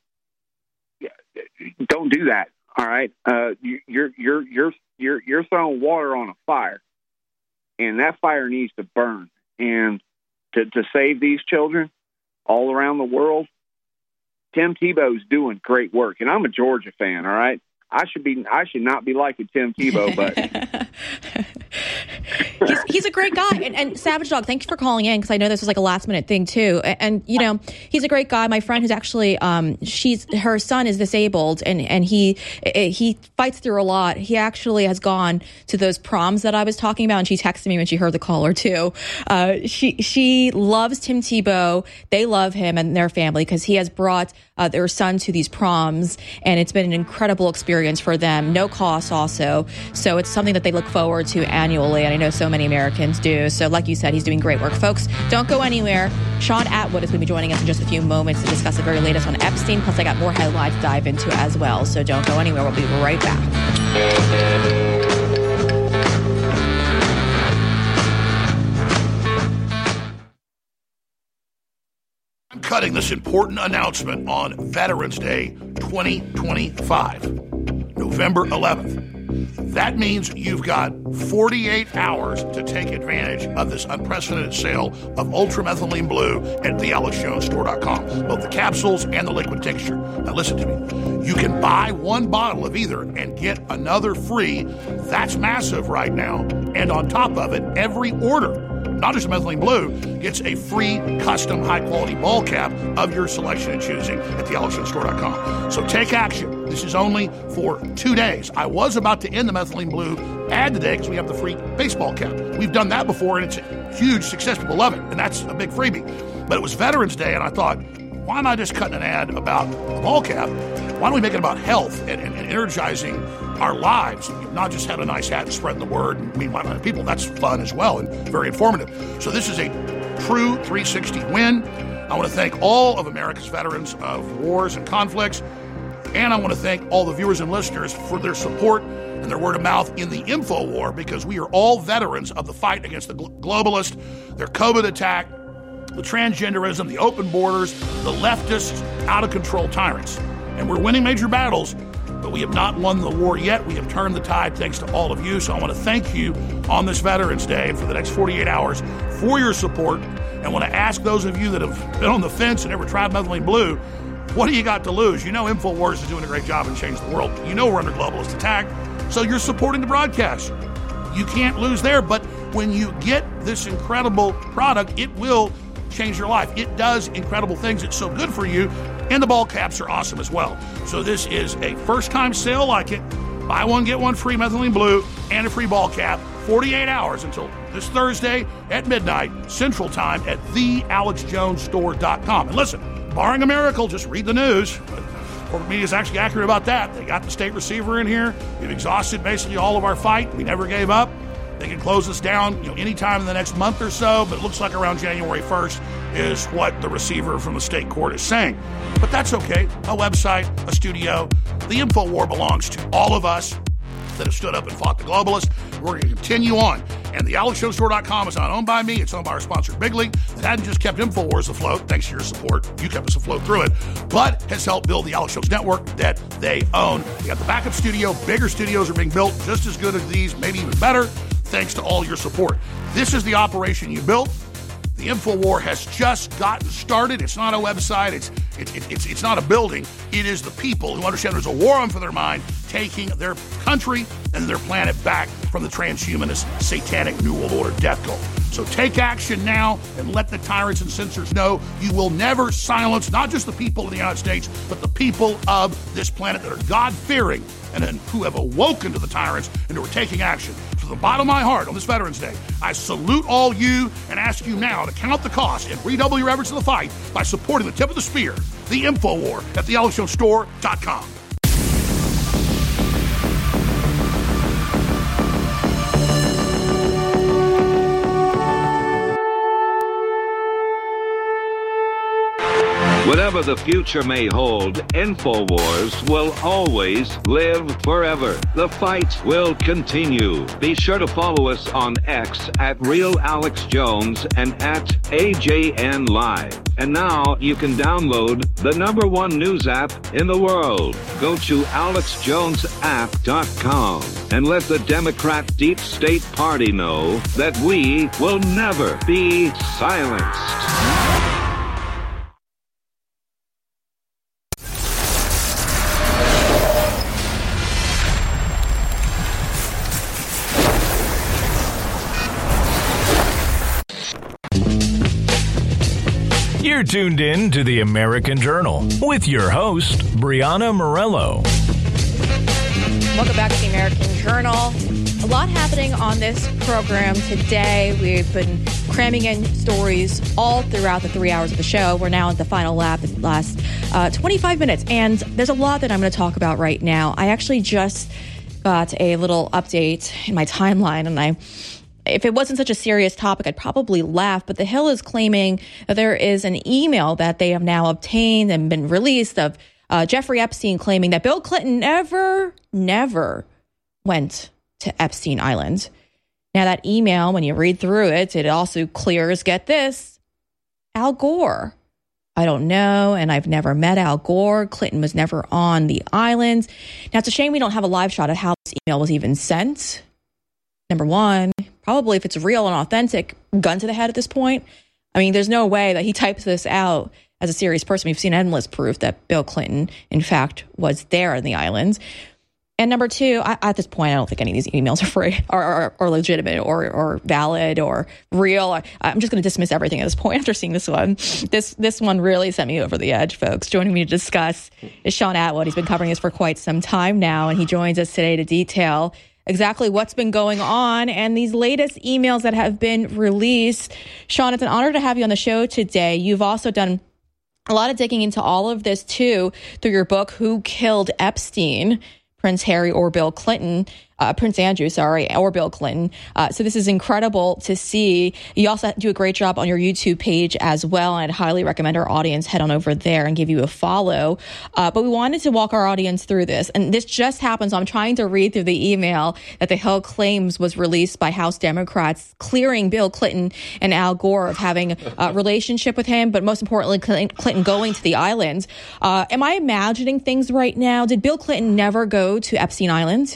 J: Don't do that. All right. Uh, you, you're, you're, you're, you're, you're throwing water on a fire, and that fire needs to burn. And to, to save these children all around the world, Tim Tebow's doing great work. And I'm a Georgia fan. All right. I should be. I should not be liking Tim Tebow, but
A: he's, he's a great guy. And, and Savage Dog, thank you for calling in because I know this was like a last minute thing too. And, and you know, he's a great guy. My friend who's actually, um, she's her son is disabled, and and he he fights through a lot. He actually has gone to those proms that I was talking about, and she texted me when she heard the caller too. Uh, she she loves Tim Tebow. They love him and their family because he has brought uh, their son to these proms, and it's been an incredible experience for them, no cost also. So it's something that they look forward to annually, and I know so many Americans do. So like you said, he's doing great work. Folks, don't go anywhere. Sean Atwood is going to be joining us in just a few moments to discuss the very latest on Epstein, plus I got more headlines to dive into as well. So don't go anywhere. We'll be right back.
C: I'm cutting this important announcement on Veterans Day twenty twenty-five, November eleventh. That means you've got forty-eight hours to take advantage of this unprecedented sale of ultramethylene blue at the alex jones store dot com, both the capsules and the liquid tincture. Now listen to me. You can buy one bottle of either and get another free. That's massive right now. And on top of it, every order, not just methylene blue, gets a free custom high-quality ball cap of your selection and choosing at the alex jones store dot com. So take action. This is only for two days. I was about to end the methylene blue ad today because we have the free baseball cap. We've done that before, and it's a huge success. People love it, and that's a big freebie. But it was Veterans Day, and I thought, why am I just cutting an ad about the ball cap? Why don't we make it about health and, and, and energizing our lives? Not just have a nice hat and spreading the word and meeting my people. That's fun as well and very informative. So this is a true three sixty win. I want to thank all of America's veterans of wars and conflicts. And I want to thank all the viewers and listeners for their support and their word of mouth in the info war, because we are all veterans of the fight against the globalist, their COVID attack, the transgenderism, the open borders, the leftist, out-of-control tyrants. And we're winning major battles, but we have not won the war yet. We have turned the tide thanks to all of you. So I want to thank you on this Veterans Day and for the next forty-eight hours for your support. And I want to ask those of you that have been on the fence and never tried methylene blue, what do you got to lose? You know InfoWars is doing a great job in changing the world. You know we're under globalist attack, so you're supporting the broadcast. You can't lose there, but when you get this incredible product, it will change your life. It does incredible things. It's so good for you, and the ball caps are awesome as well. So this is a first-time sale like it. Buy one, get one free methylene blue and a free ball cap. forty-eight hours until this Thursday at midnight Central Time at the alex jones store dot com. And listen, barring a miracle, just read the news. Corporate media is actually accurate about that. They got the state receiver in here. We've exhausted basically all of our fight. We never gave up. They can close us down, you know, anytime in the next month or so, but it looks like around January first is what the receiver from the state court is saying. But that's okay. A website, a studio. The info war belongs to all of us that have stood up and fought the globalists. We're going to continue on. And the alex jones store dot com is not owned by me. It's owned by our sponsor, Big League, that hadn't just kept InfoWars afloat, thanks to your support. You kept us afloat through it, but has helped build the Alex Jones Network that they own. We got the backup studio. Bigger studios are being built just as good as these, maybe even better, thanks to all your support. This is the operation you built. The InfoWar has just gotten started. It's not a website. It's, it, it, it's, it's not a building. It is the people who understand there's a war on for their mind, taking their country and their planet back from the transhumanist, satanic New World Order death cult. So take action now and let the tyrants and censors know you will never silence not just the people of the United States, but the people of this planet that are God-fearing and who have awoken to the tyrants and who are taking action. From the bottom of my heart on this Veterans Day, I salute all you and ask you now to count the cost and redouble your efforts in the fight by supporting the tip of the spear, the InfoWar, at the alex jones store dot com.
K: Whatever the future may hold, InfoWars will always live forever. The fight will continue. Be sure to follow us on X at Real Alex Jones and at A J N Live. And now you can download the number one news app in the world. Go to alex jones app dot com and let the Democrat Deep State Party know that we will never be silenced.
D: You're tuned in to the American Journal with your host, Brianna Morello.
A: Welcome back to the American Journal. A lot happening on this program today. We've been cramming in stories all throughout the three hours of the show. We're now at the final lap, the last uh, twenty-five minutes. And there's a lot that I'm going to talk about right now. I actually just got a little update in my timeline, and I... If it wasn't such a serious topic, I'd probably laugh. But The Hill is claiming that there is an email that they have now obtained and been released of uh, Jeffrey Epstein claiming that Bill Clinton never, never went to Epstein Island. Now, that email, when you read through it, it also clears, get this, Al Gore. I don't know, and I've never met Al Gore. Clinton was never on the island. Now, it's a shame we don't have a live shot of how this email was even sent. Number one, probably if it's real and authentic, gun to the head at this point. I mean, there's no way that he types this out as a serious person. We've seen endless proof that Bill Clinton, in fact, was there in the islands. And number two, I, at this point, I don't think any of these emails are free or, or, or legitimate or, or valid or real. I, I'm just going to dismiss everything at this point after seeing this one. This this one really sent me over the edge, folks. Joining me to discuss is Sean Atwood. He's been covering this for quite some time now, and he joins us today to detail exactly what's been going on and these latest emails that have been released. Sean, it's an honor to have you on the show today. You've also done a lot of digging into all of this, too, through your book, Who Killed Epstein? Prince Harry or Bill Clinton, uh, Prince Andrew, sorry, or Bill Clinton. Uh, so this is incredible to see. You also do a great job on your YouTube page as well. And I'd highly recommend our audience head on over there and give you a follow. Uh, but we wanted to walk our audience through this. And this just happened. So I'm trying to read through the email that the Hill claims was released by House Democrats, clearing Bill Clinton and Al Gore of having a relationship with him. But most importantly, Clinton going to the islands. Uh, am I imagining things right now? Did Bill Clinton never go to Epstein Island?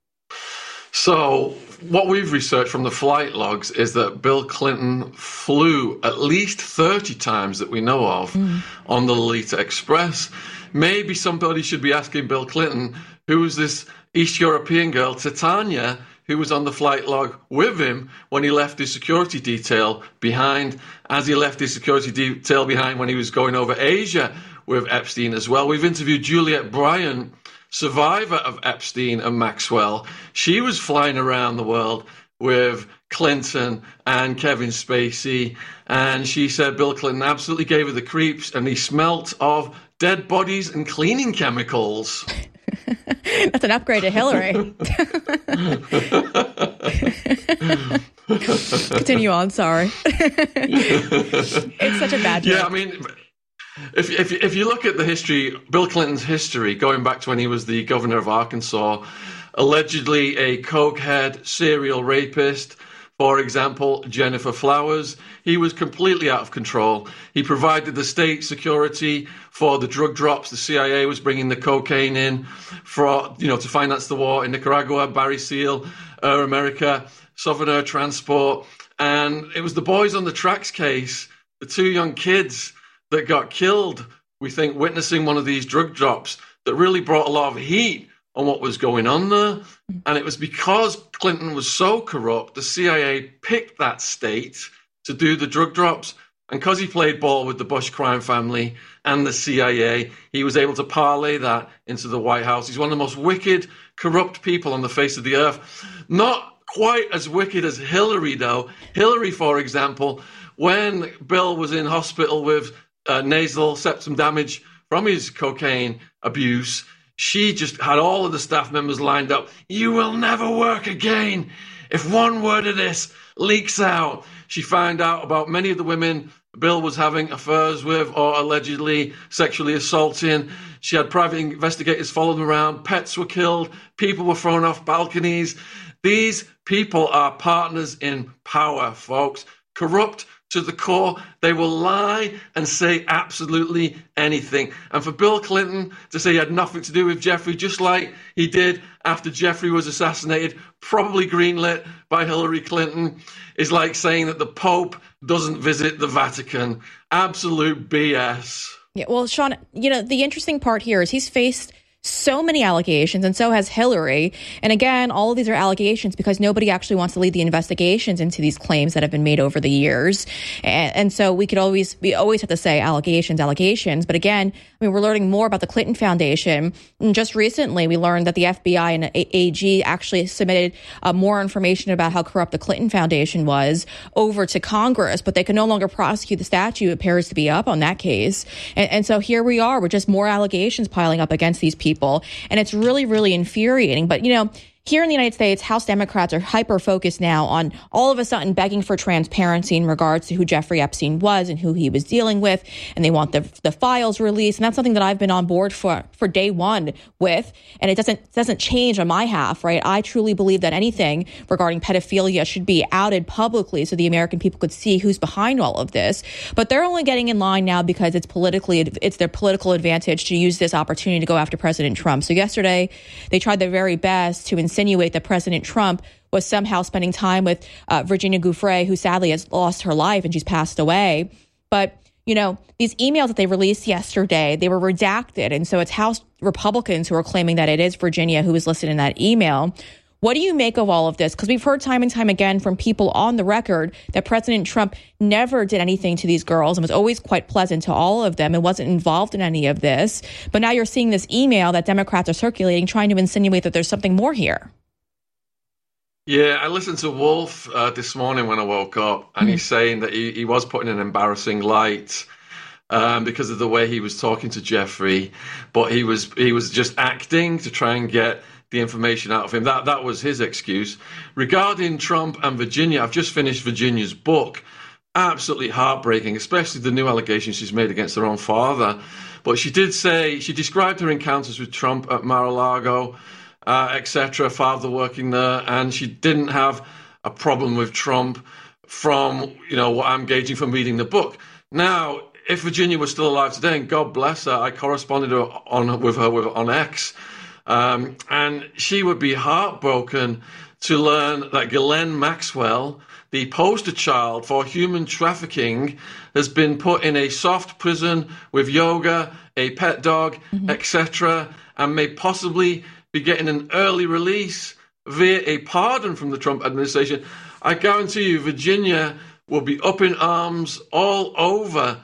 L: So what we've researched from the flight logs is that Bill Clinton flew at least thirty times that we know of mm. on the Lolita Express. Maybe somebody should be asking Bill Clinton, who was this East European girl, Titania, who was on the flight log with him when he left his security detail behind, as he left his security detail behind when he was going over Asia with Epstein as well. We've interviewed Juliette Bryant, survivor of Epstein and Maxwell. She was flying around the world with Clinton and Kevin Spacey, and she said Bill Clinton absolutely gave her the creeps, and he smelt of dead bodies and cleaning chemicals.
A: That's an upgrade to Hillary. Continue on, sorry. It's such a bad joke.
L: Yeah, I mean... If, if if you look at the history, Bill Clinton's history, going back to when he was the governor of Arkansas, allegedly a cokehead, serial rapist, for example, Jennifer Flowers, he was completely out of control. He provided the state security for the drug drops. The C I A was bringing the cocaine in for, you know, to finance the war in Nicaragua, Barry Seal, Air America, Southern Air Transport. And it was the Boys on the Tracks case, the two young kids that got killed, we think, witnessing one of these drug drops, that really brought a lot of heat on what was going on there. And it was because Clinton was so corrupt, the C I A picked that state to do the drug drops. And because he played ball with the Bush crime family and the C I A, he was able to parlay that into the White House. He's one of the most wicked, corrupt people on the face of the earth. Not quite as wicked as Hillary, though. Hillary, for example, when Bill was in hospital with Uh, nasal septum damage from his cocaine abuse, she just had all of the staff members lined up. You will never work again if one word of this leaks out. She found out about many of the women Bill was having affairs with or allegedly sexually assaulting. She had private investigators following around. Pets were killed. People were thrown off balconies. These people are partners in power, folks. Corrupt to the core. They will lie and say absolutely anything. And for Bill Clinton to say he had nothing to do with Jeffrey, just like he did after Jeffrey was assassinated, probably greenlit by Hillary Clinton, is like saying that the Pope doesn't visit the Vatican. Absolute B S.
A: Yeah, well, Sean, you know, the interesting part here is he's faced so many allegations, and so has Hillary. And again, all of these are allegations because nobody actually wants to lead the investigations into these claims that have been made over the years. And, and so we could always, we always have to say allegations, allegations. But again, I mean, we're learning more about the Clinton Foundation. And just recently, we learned that the F B I and A G actually submitted uh, more information about how corrupt the Clinton Foundation was over to Congress, but they can no longer prosecute. The statute appears to be up on that case. And, and so here we are with just more allegations piling up against these people. People, and it's really, really infuriating. But, you know, here in the United States, House Democrats are hyper-focused now on all of a sudden begging for transparency in regards to who Jeffrey Epstein was and who he was dealing with, and they want the the files released. And that's something that I've been on board for for day one with, and it doesn't doesn't change on my half, right? I truly believe that anything regarding pedophilia should be outed publicly so the American people could see who's behind all of this. But they're only getting in line now because it's politically it's their political advantage to use this opportunity to go after President Trump. So yesterday, they tried their very best to insinuate that President Trump was somehow spending time with uh, Virginia Giuffre, who sadly has lost her life and she's passed away. But, you know, these emails that they released yesterday, they were redacted. And so it's House Republicans who are claiming that it is Virginia who was listed in that email. What do you make of all of this? Because we've heard time and time again from people on the record that President Trump never did anything to these girls and was always quite pleasant to all of them and wasn't involved in any of this. But now you're seeing this email that Democrats are circulating, trying to insinuate that there's something more here.
L: Yeah, I listened to Wolf uh, this morning when I woke up, and mm-hmm. he's saying that he, he was put in an embarrassing light um, because of the way he was talking to Jeffrey, but he was he was just acting to try and get the information out of him. That that was his excuse. Regarding Trump and Virginia, I've just finished Virginia's book. Absolutely heartbreaking, especially the new allegations she's made against her own father. But she did say, she described her encounters with Trump at Mar-a-Lago, uh, et cetera, father working there, and she didn't have a problem with Trump from, you know, what I'm gauging from reading the book. Now, if Virginia was still alive today, and God bless her, I corresponded on with her with, on X, um, and she would be heartbroken to learn that Ghislaine Maxwell, the poster child for human trafficking, has been put in a soft prison with yoga, a pet dog, mm-hmm. et cetera, and may possibly be getting an early release via a pardon from the Trump administration. I guarantee you Virginia will be up in arms all over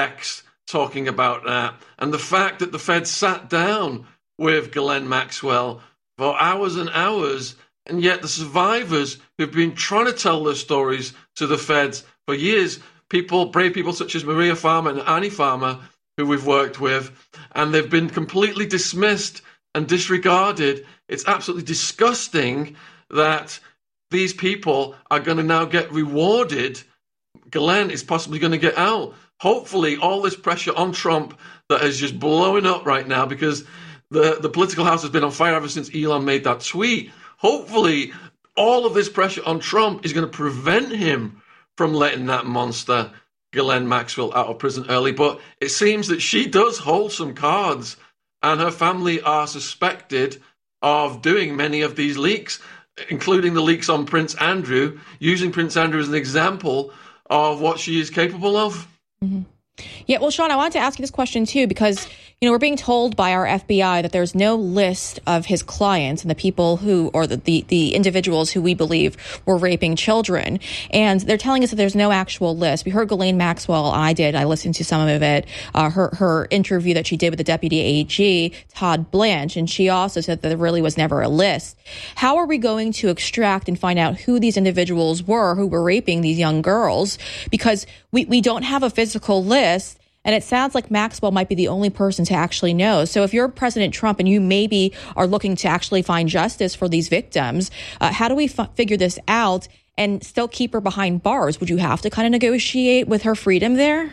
L: X talking about that. And the fact that the Fed sat down with Ghislaine Maxwell for hours and hours, and yet the survivors who've been trying to tell their stories to the feds for years, people, brave people such as Maria Farmer and Annie Farmer, who we've worked with, and they've been completely dismissed and disregarded. It's absolutely disgusting that these people are going to now get rewarded. Ghislaine is possibly going to get out. Hopefully, all this pressure on Trump that is just blowing up right now, because the, the political house has been on fire ever since Elon made that tweet. Hopefully, all of this pressure on Trump is going to prevent him from letting that monster, Ghislaine Maxwell, out of prison early. But it seems that she does hold some cards, and her family are suspected of doing many of these leaks, including the leaks on Prince Andrew, using Prince Andrew as an example of what she is capable of.
A: Mm-hmm. Yeah, well, Sean, I wanted to ask you this question, too, because, you know, we're being told by our F B I that there's no list of his clients and the people who, or the, the, the individuals who we believe were raping children. And they're telling us that there's no actual list. We heard Ghislaine Maxwell. I did. I listened to some of it, uh, her, her interview that she did with the Deputy A G, Todd Blanche. And she also said that there really was never a list. How are we going to extract and find out who these individuals were who were raping these young girls? Because we, we don't have a physical list. And it sounds like Maxwell might be the only person to actually know. So if you're President Trump and you maybe are looking to actually find justice for these victims, uh, how do we f- figure this out and still keep her behind bars? Would you have to kind of negotiate with her freedom there?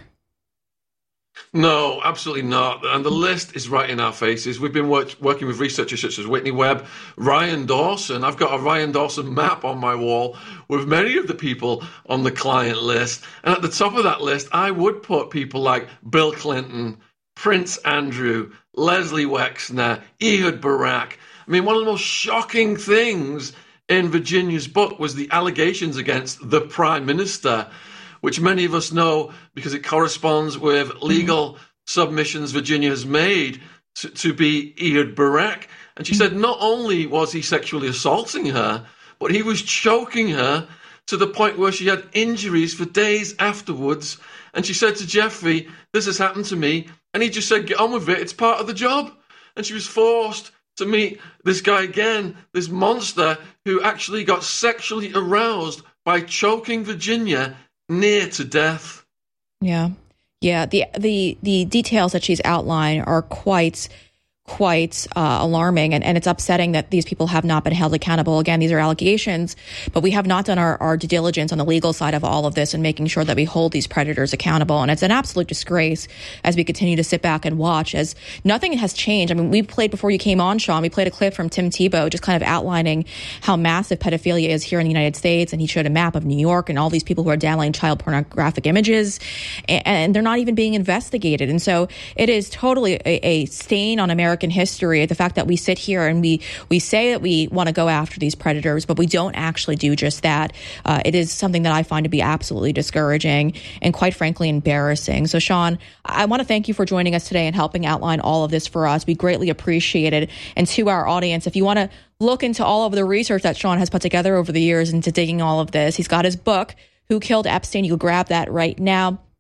L: No, absolutely not. And the list is right in our faces. We've been work, working with researchers such as Whitney Webb, Ryan Dawson. I've got a Ryan Dawson map on my wall with many of the people on the client list. And at the top of that list, I would put people like Bill Clinton, Prince Andrew, Leslie Wexner, Ehud Barak. I mean, one of the most shocking things in Virginia's book was the allegations against the Prime Minister, which many of us know because it corresponds with legal mm-hmm. submissions Virginia has made to, to be Ehud Barak. And she mm-hmm. said not only was he sexually assaulting her, but he was choking her to the point where she had injuries for days afterwards. And she said to Jeffrey, this has happened to me. And he just said, get on with it. It's part of the job. And she was forced to meet this guy again, this monster who actually got sexually aroused by choking Virginia near to death.
A: Yeah. Yeah. The, the, the details that she's outlined are quite, quite uh, alarming. And, and it's upsetting that these people have not been held accountable. Again, these are allegations, but we have not done our, our due diligence on the legal side of all of this and making sure that we hold these predators accountable. And it's an absolute disgrace as we continue to sit back and watch as nothing has changed. I mean, we played before you came on, Sean, we played a clip from Tim Tebow just kind of outlining how massive pedophilia is here in the United States. And he showed a map of New York and all these people who are downloading child pornographic images, and, and they're not even being investigated. And so it is totally a, a stain on American history, the fact that we sit here and we we say that we want to go after these predators, but we don't actually do just that. Uh, it is something that I find to be absolutely discouraging and quite frankly embarrassing. So Sean, I want to thank you for joining us today and helping outline all of this for us. We greatly appreciate it. And to our audience, if you want to look into all of the research that Sean has put together over the years into digging all of this, he's got his book, Who Killed Epstein. You can grab that right now.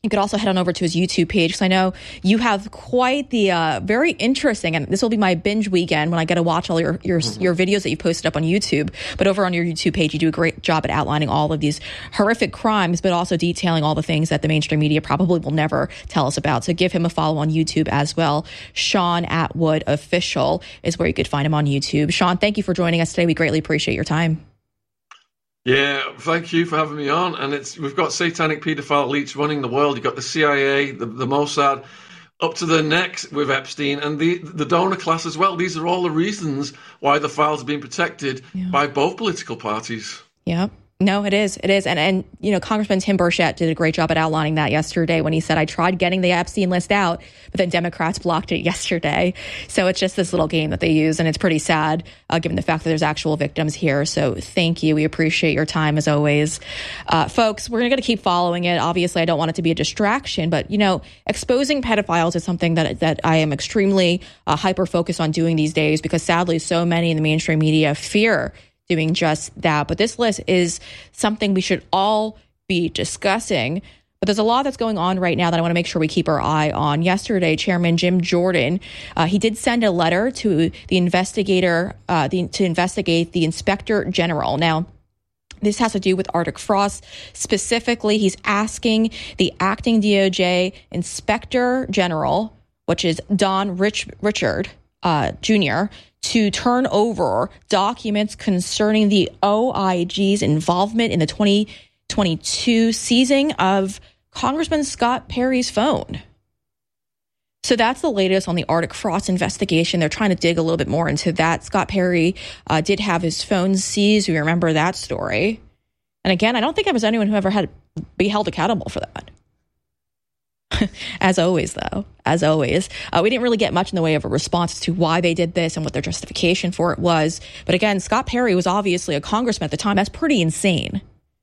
A: You could also head on over to his YouTube page, because I know you have quite the uh, very interesting, and this will be my binge weekend when I get to watch all your your, mm-hmm. your videos that you posted up on YouTube. But over on your YouTube page, you do a great job at outlining all of these horrific crimes, but also detailing all the things that the mainstream media probably will never tell us about. So give him a follow on YouTube as well. Sean Atwood Official is where you could find him on YouTube. Sean, thank you for joining us today. We greatly appreciate your time.
L: Yeah, thank you for having me on. And it's we've got satanic paedophile elites running the world. You've got the C I A, the, the Mossad, up to the neck with Epstein, and the, the donor class as well. These are all the reasons why the files are being protected yeah. by both political parties.
A: Yeah. No, it is. It is. And, and you know, Congressman Tim Burchett did a great job at outlining that yesterday when he said, I tried getting the Epstein list out, but then Democrats blocked it yesterday. So it's just this little game that they use. And it's pretty sad, uh, given the fact that there's actual victims here. So thank you. We appreciate your time as always. Uh, folks, we're going to keep following it. Obviously, I don't want it to be a distraction, but, you know, exposing pedophiles is something that, that I am extremely uh, hyper-focused on doing these days, because sadly, so many in the mainstream media fear doing just that. But this list is something we should all be discussing. But there's a lot that's going on right now that I want to make sure we keep our eye on. Yesterday, Chairman Jim Jordan, uh, he did send a letter to the investigator uh, the, to investigate the Inspector General. Now, this has to do with Arctic Frost. Specifically, he's asking the acting D O J Inspector General, which is Don Rich, Richard uh, Junior, to turn over documents concerning the O I G's involvement in the twenty twenty-two seizing of Congressman Scott Perry's phone. So that's the latest on the Arctic Frost investigation. They're trying to dig a little bit more into that. Scott Perry uh, did have his phone seized. We remember that story. And again, I don't think there was anyone who ever had to be held accountable for that. As always, though, as always, uh, we didn't really get much in the way of a response to why they did this and what their justification for it was. But again, Scott Perry was obviously a congressman at the time. That's pretty insane.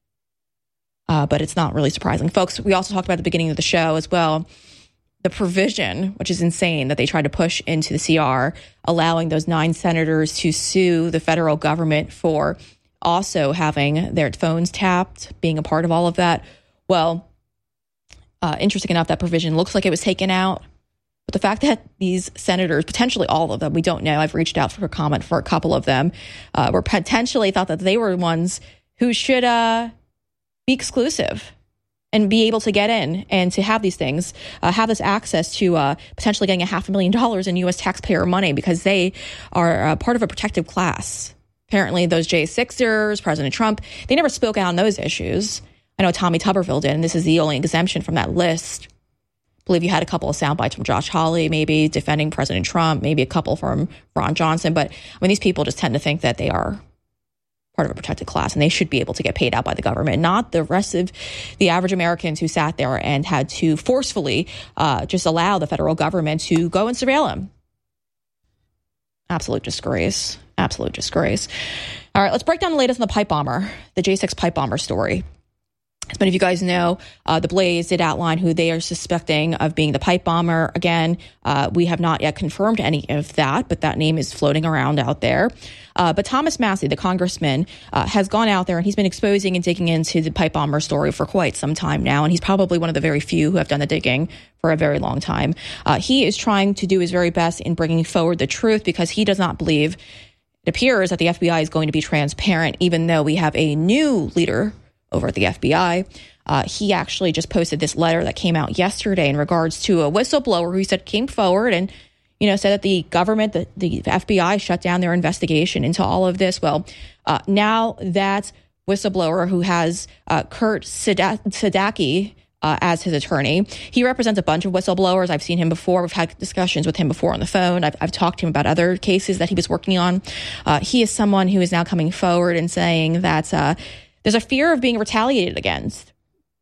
A: Uh, but it's not really surprising. Folks, we also talked about at the beginning of the show as well, the provision, which is insane, that they tried to push into the C R, allowing those nine senators to sue the federal government for also having their phones tapped, being a part of all of that. Well, Uh, interesting enough, that provision looks like it was taken out. But the fact that these senators, potentially all of them, we don't know, I've reached out for a comment for a couple of them, uh, were potentially thought that they were ones who should uh, be exclusive and be able to get in and to have these things, uh, have this access to uh, potentially getting a half a million dollars in U S taxpayer money, because they are uh, part of a protected class. Apparently, those J sixers, President Trump, they never spoke out on those issues. I know Tommy Tuberville did, and this is the only exemption from that list. I believe you had a couple of sound bites from Josh Hawley, maybe defending President Trump, maybe a couple from Ron Johnson. But I mean, these people just tend to think that they are part of a protected class and they should be able to get paid out by the government, not the rest of the average Americans who sat there and had to forcefully uh, just allow the federal government to go and surveil them. Absolute disgrace. Absolute disgrace. All right, let's break down the latest on the pipe bomber, the J six pipe bomber story. As many of you guys know, uh, the Blaze did outline who they are suspecting of being the pipe bomber. Again, uh, we have not yet confirmed any of that, but that name is floating around out there. Uh, but Thomas Massie, the congressman, uh, has gone out there and he's been exposing and digging into the pipe bomber story for quite some time now. And he's probably one of the very few who have done the digging for a very long time. Uh, he is trying to do his very best in bringing forward the truth, because he does not believe, it appears that the F B I is going to be transparent, even though we have a new leader over at the F B I. Uh, he actually just posted this letter that came out yesterday in regards to a whistleblower who he said came forward and, you know, said that the government, the, the F B I shut down their investigation into all of this. Well, uh, now that whistleblower, who has uh, Kurt Sadaki uh, as his attorney, he represents a bunch of whistleblowers. I've seen him before. We've had discussions with him before on the phone. I've, I've talked to him about other cases that he was working on. Uh, he is someone who is now coming forward and saying that uh, there's a fear of being retaliated against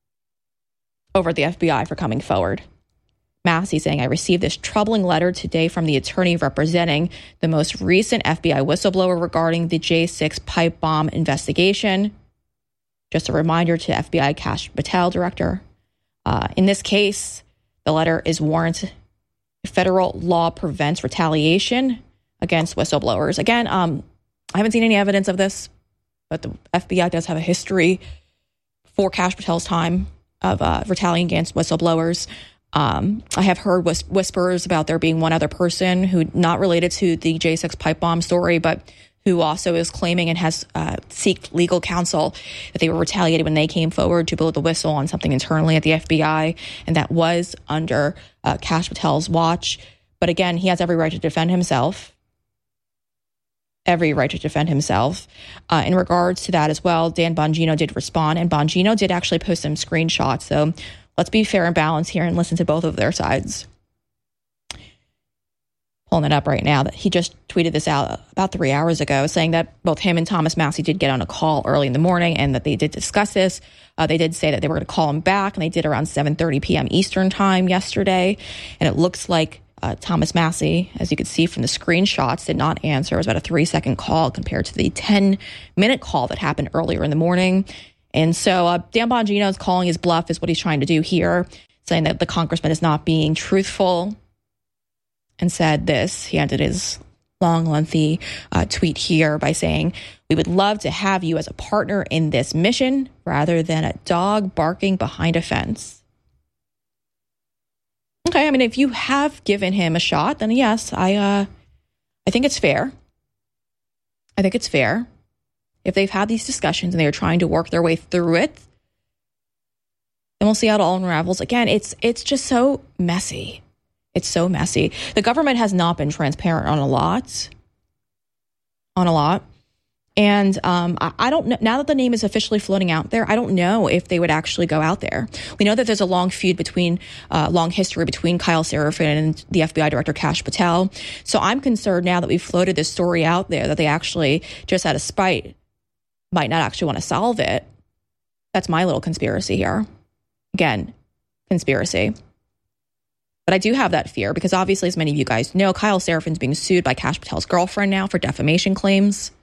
A: over at the F B I for coming forward. Massey saying, I received this troubling letter today from the attorney representing the most recent F B I whistleblower regarding the J six pipe bomb investigation. Just a reminder to F B I Kash Patel director. Uh, in this case, the letter is warrant. Federal law prevents retaliation against whistleblowers. Again, um, I haven't seen any evidence of this, but the F B I does have a history for Kash Patel's time of uh, retaliating against whistleblowers. Um, I have heard whis- whispers about there being one other person who not related to the J six pipe bomb story, but who also is claiming and has uh, sought legal counsel that they were retaliated when they came forward to blow the whistle on something internally at the F B I, and that was under uh, Kash Patel's watch. But again, he has every right to defend himself. Every right to defend himself. Uh, in regards to that as well, Dan Bongino did respond, and Bongino did actually post some screenshots. So let's be fair and balanced here and listen to both of their sides. Pulling it up right now, that he just tweeted this out about three hours ago, saying that both him and Thomas Massie did get on a call early in the morning and that they did discuss this. Uh, they did say that they were going to call him back, and they did around seven thirty p.m. Eastern time yesterday. And it looks like uh, Thomas Massie, as you could see from the screenshots, did not answer. It was about a three-second call compared to the ten-minute call that happened earlier in the morning. And so uh, Dan Bongino is calling his bluff is what he's trying to do here, saying that the congressman is not being truthful, and said this. He ended his long, lengthy uh, tweet here by saying, "We would love to have you as a partner in this mission rather than a dog barking behind a fence." Okay, I mean, if you have given him a shot, then yes, I, uh, I think it's fair. I think it's fair. If they've had these discussions and they are trying to work their way through it, then we'll see how it all unravels. Again, it's it's just so messy. It's so messy. The government has not been transparent on a lot. On a lot. And um, I, I don't know, now that the name is officially floating out there, I don't know if they would actually go out there. We know that there's a long feud between, uh, long history between Kyle Seraphin and the F B I Director Kash Patel. So I'm concerned now that we've floated this story out there that they actually, just out of spite, might not actually want to solve it. That's my little conspiracy here. Again, conspiracy. But I do have that fear because obviously, as many of you guys know, Kyle Seraphin's being sued by Kash Patel's girlfriend now for defamation claims.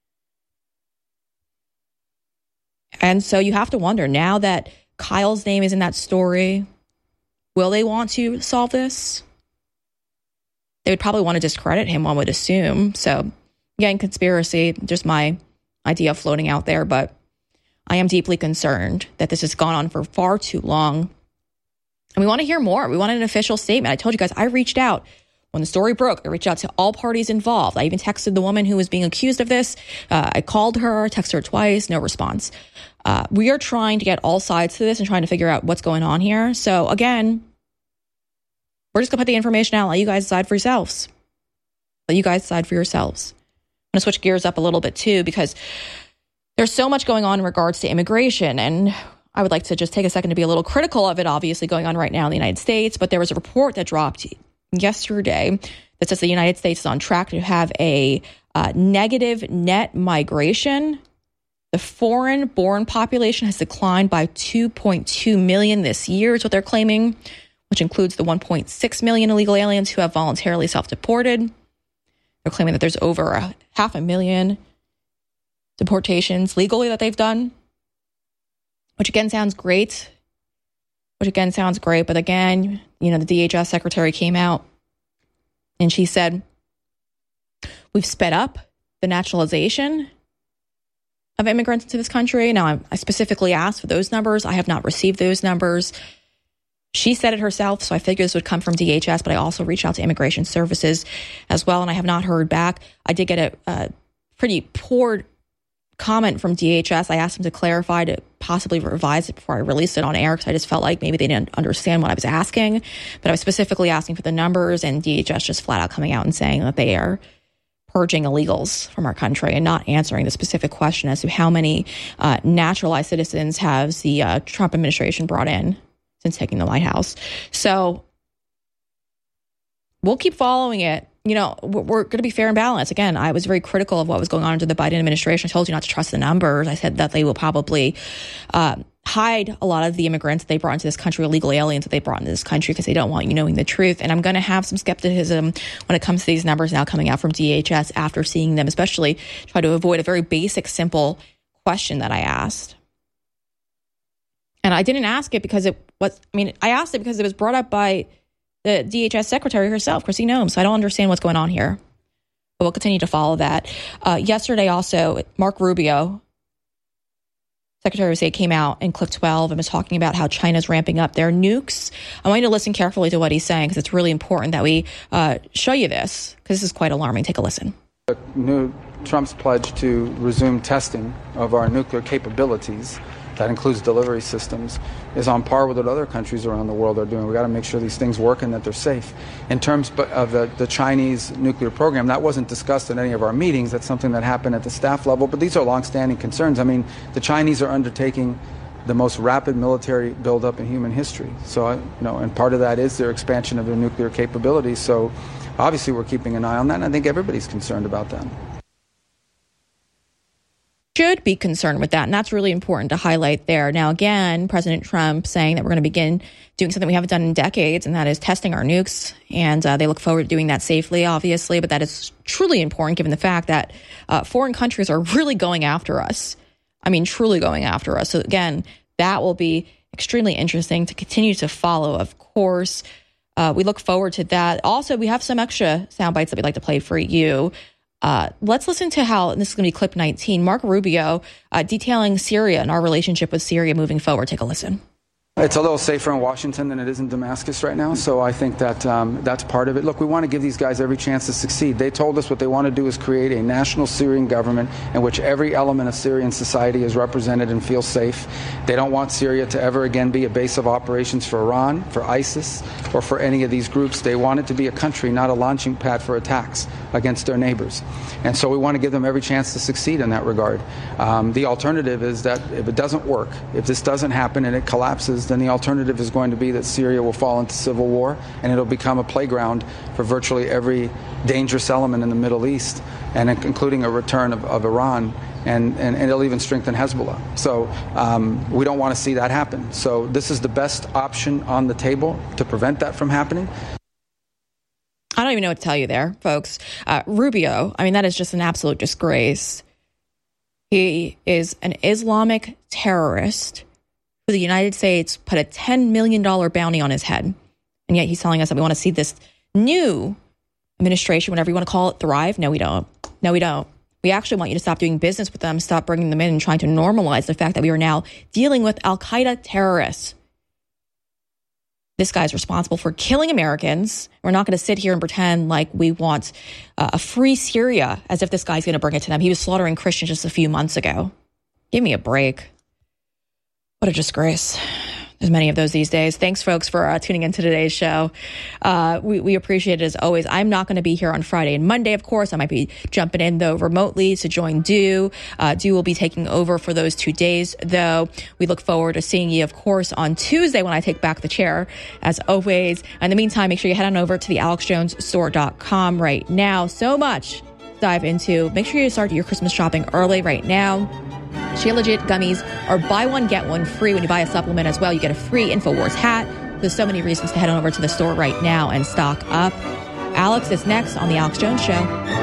A: And so you have to wonder, now that Kyle's name is in that story, will they want to solve this? They would probably want to discredit him, one would assume. So, again, conspiracy, just my idea floating out there. But I am deeply concerned that this has gone on for far too long. And we want to hear more. We want an official statement. I told you guys, I reached out. When the story broke, I reached out to all parties involved. I even texted the woman who was being accused of this. Uh, I called her, texted her twice, no response. Uh, we are trying to get all sides to this and trying to figure out what's going on here. So again, we're just going to put the information out, let you guys decide for yourselves. Let you guys decide for yourselves. I'm going to switch gears up a little bit too, because there's so much going on in regards to immigration, and I would like to just take a second to be a little critical of it, obviously going on right now in the United States. But there was a report that dropped yesterday that says the United States is on track to have a uh, negative net migration. The foreign-born population has declined by two point two million this year, is what they're claiming, which includes the one point six million illegal aliens who have voluntarily self-deported. They're claiming that there's over a half a million deportations legally that they've done, which again sounds great. Which again sounds great, but again, you know, the D H S secretary came out and she said, we've sped up the naturalization of immigrants into this country. Now, I specifically asked for those numbers. I have not received those numbers. She said it herself, so I figured this would come from D H S, but I also reached out to Immigration Services as well, and I have not heard back. I did get a, a pretty poor comment from D H S. I asked them to clarify, to possibly revise it before I released it on air, because I just felt like maybe they didn't understand what I was asking. But I was specifically asking for the numbers, and D H S just flat out coming out and saying that they are purging illegals from our country and not answering the specific question as to how many uh, naturalized citizens has the uh, Trump administration brought in since taking the White House. So we'll keep following it. You know, we're going to be fair and balanced. Again, I was very critical of what was going on under the Biden administration. I told you not to trust the numbers. I said that they will probably uh, hide a lot of the immigrants they brought into this country, illegal aliens that they brought into this country, because they don't want you knowing the truth. And I'm going to have some skepticism when it comes to these numbers now coming out from D H S after seeing them, especially try to avoid a very basic, simple question that I asked. And I didn't ask it because it was, I mean, I asked it because it was brought up by the D H S secretary herself, Kristi Noem. So I don't understand what's going on here. But we'll continue to follow that. Uh, yesterday also, Mark Rubio Secretary of State came out in clip twelve and was talking about how China's ramping up their nukes. I want you to listen carefully to what he's saying because it's really important that we uh, show you this because this is quite alarming. Take a listen.
M: New Trump's pledge to resume testing of our nuclear capabilities, that includes delivery systems, is on par with what other countries around the world are doing. We've got to make sure these things work and that they're safe. In terms of the, the Chinese nuclear program, that wasn't discussed in any of our meetings. That's something that happened at the staff level, but these are longstanding concerns. I mean, the Chinese are undertaking the most rapid military buildup in human history. So, you know, and part of that is their expansion of their nuclear capabilities. So obviously we're keeping an eye on that, and I think everybody's concerned about that.
A: Should be concerned with that. And that's really important to highlight there. Now, again, President Trump saying that we're going to begin doing something we haven't done in decades, and that is testing our nukes. And uh, they look forward to doing that safely, obviously. But that is truly important given the fact that uh, foreign countries are really going after us. I mean, truly going after us. So, again, that will be extremely interesting to continue to follow, of course. Uh, we look forward to that. Also, we have some extra sound bites that we'd like to play for you. Uh, let's listen to how, and this is going to be clip nineteen, Marco Rubio uh, detailing Syria and our relationship with Syria moving forward. Take a listen.
M: It's a little safer in Washington than it is in Damascus right now, so I think that um, that's part of it. Look, we want to give these guys every chance to succeed. They told us what they want to do is create a national Syrian government in which every element of Syrian society is represented and feels safe. They don't want Syria to ever again be a base of operations for Iran, for ISIS, or for any of these groups. They want it to be a country, not a launching pad for attacks against their neighbors. And so we want to give them every chance to succeed in that regard. Um, the alternative is that if it doesn't work, if this doesn't happen and it collapses, then the alternative is going to be that Syria will fall into civil war and it'll become a playground for virtually every dangerous element in the Middle East, and including a return of, of Iran, and, and, and it'll even strengthen Hezbollah. So um, we don't want to see that happen. So this is the best option on the table to prevent that from happening.
A: I don't even know what to tell you there, folks. Uh, Rubio, I mean, that is just an absolute disgrace. He is an Islamic terrorist. The United States put a ten million dollars bounty on his head. And yet he's telling us that we want to see this new administration, whatever you want to call it, thrive. No, we don't. No, we don't. We actually want you to stop doing business with them, stop bringing them in and trying to normalize the fact that we are now dealing with al-Qaeda terrorists. This guy's responsible for killing Americans. We're not going to sit here and pretend like we want uh, a free Syria as if this guy's going to bring it to them. He was slaughtering Christians just a few months ago. Give me a break. What a disgrace. There's many of those these days. Thanks, folks, for uh, tuning into today's show. Uh, we, we appreciate it as always. I'm not going to be here on Friday and Monday, of course. I might be jumping in, though, remotely to join Dew. Uh, Dew will be taking over for those two days, though. We look forward to seeing you, of course, on Tuesday when I take back the chair, as always. In the meantime, make sure you head on over to the alex jones store dot com right now. So much to dive into. Make sure you start your Christmas shopping early right now. Shea Legit gummies are buy one, get one free when you buy a supplement as well. You get a free InfoWars hat. There's so many reasons to head on over to the store right now and stock up. Alex is next on The Alex Jones Show.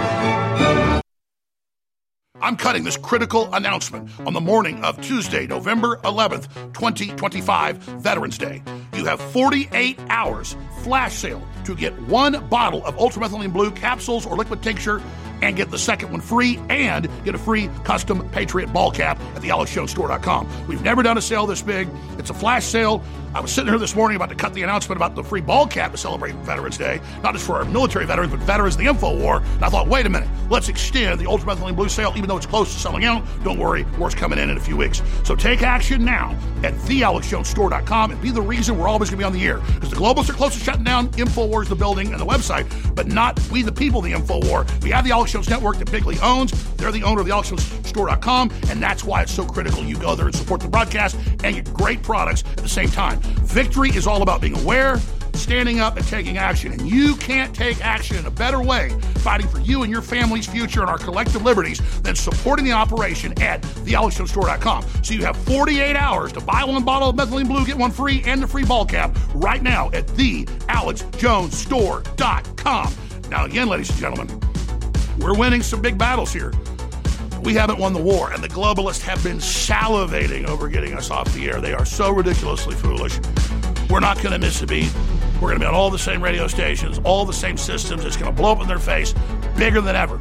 C: I'm cutting this critical announcement on the morning of Tuesday, November eleventh, twenty twenty-five, Veterans Day. You have forty-eight hours flash sale to get one bottle of ultramethylene blue capsules or liquid tincture and get the second one free and get a free custom Patriot ball cap at the alex jones store dot com. We've never done a sale this big. It's a flash sale. I was sitting here this morning about to cut the announcement about the free ball cap to celebrate Veterans Day, not just for our military veterans, but veterans of the Info War. And I thought, wait a minute, let's extend the ultramethylene blue sale, even though it's close to selling out. Don't worry, more's coming in in a few weeks. So take action now at the alex jones store dot com and be the reason we're always going to be on the air. Because the globalists are close to shutting down InfoWars, the building, and the website, but not we the people, the Info War. We have the Alex Jones Network that Bigley owns. They're the owner of the alex jones store dot com, and that's why it's so critical you go there and support the broadcast and get great products at the same time. Victory is all about being aware, standing up, and taking action. And you can't take action in a better way fighting for you and your family's future and our collective liberties than supporting the operation at the alex jones store dot com. So you have forty-eight hours to buy one bottle of methylene blue, get one free, and the free ball cap right now at the alex jones store dot com. Now again, ladies and gentlemen, we're winning some big battles here. We haven't won the war, and the globalists have been salivating over getting us off the air. They are so ridiculously foolish. We're not going to miss a beat. We're going to be on all the same radio stations, all the same systems. It's going to blow up in their face, bigger than ever. The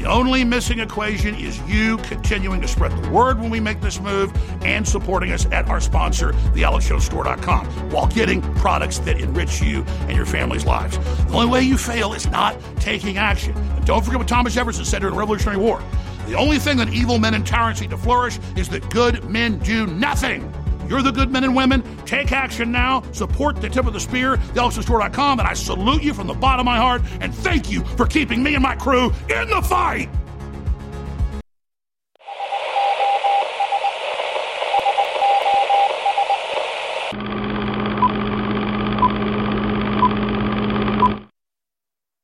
C: The only missing equation is you continuing to spread the word when we make this move and supporting us at our sponsor, the alex jones store dot com, while getting products that enrich you and your family's lives. The only way you fail is not taking action. And don't forget what Thomas Jefferson said during the Revolutionary War. The only thing that evil men and tyrants need to flourish is that good men do nothing. You're the good men and women. Take action now. Support the tip of the spear, the alex jones store dot com, and I salute you from the bottom of my heart, and thank you for keeping me and my crew in the fight.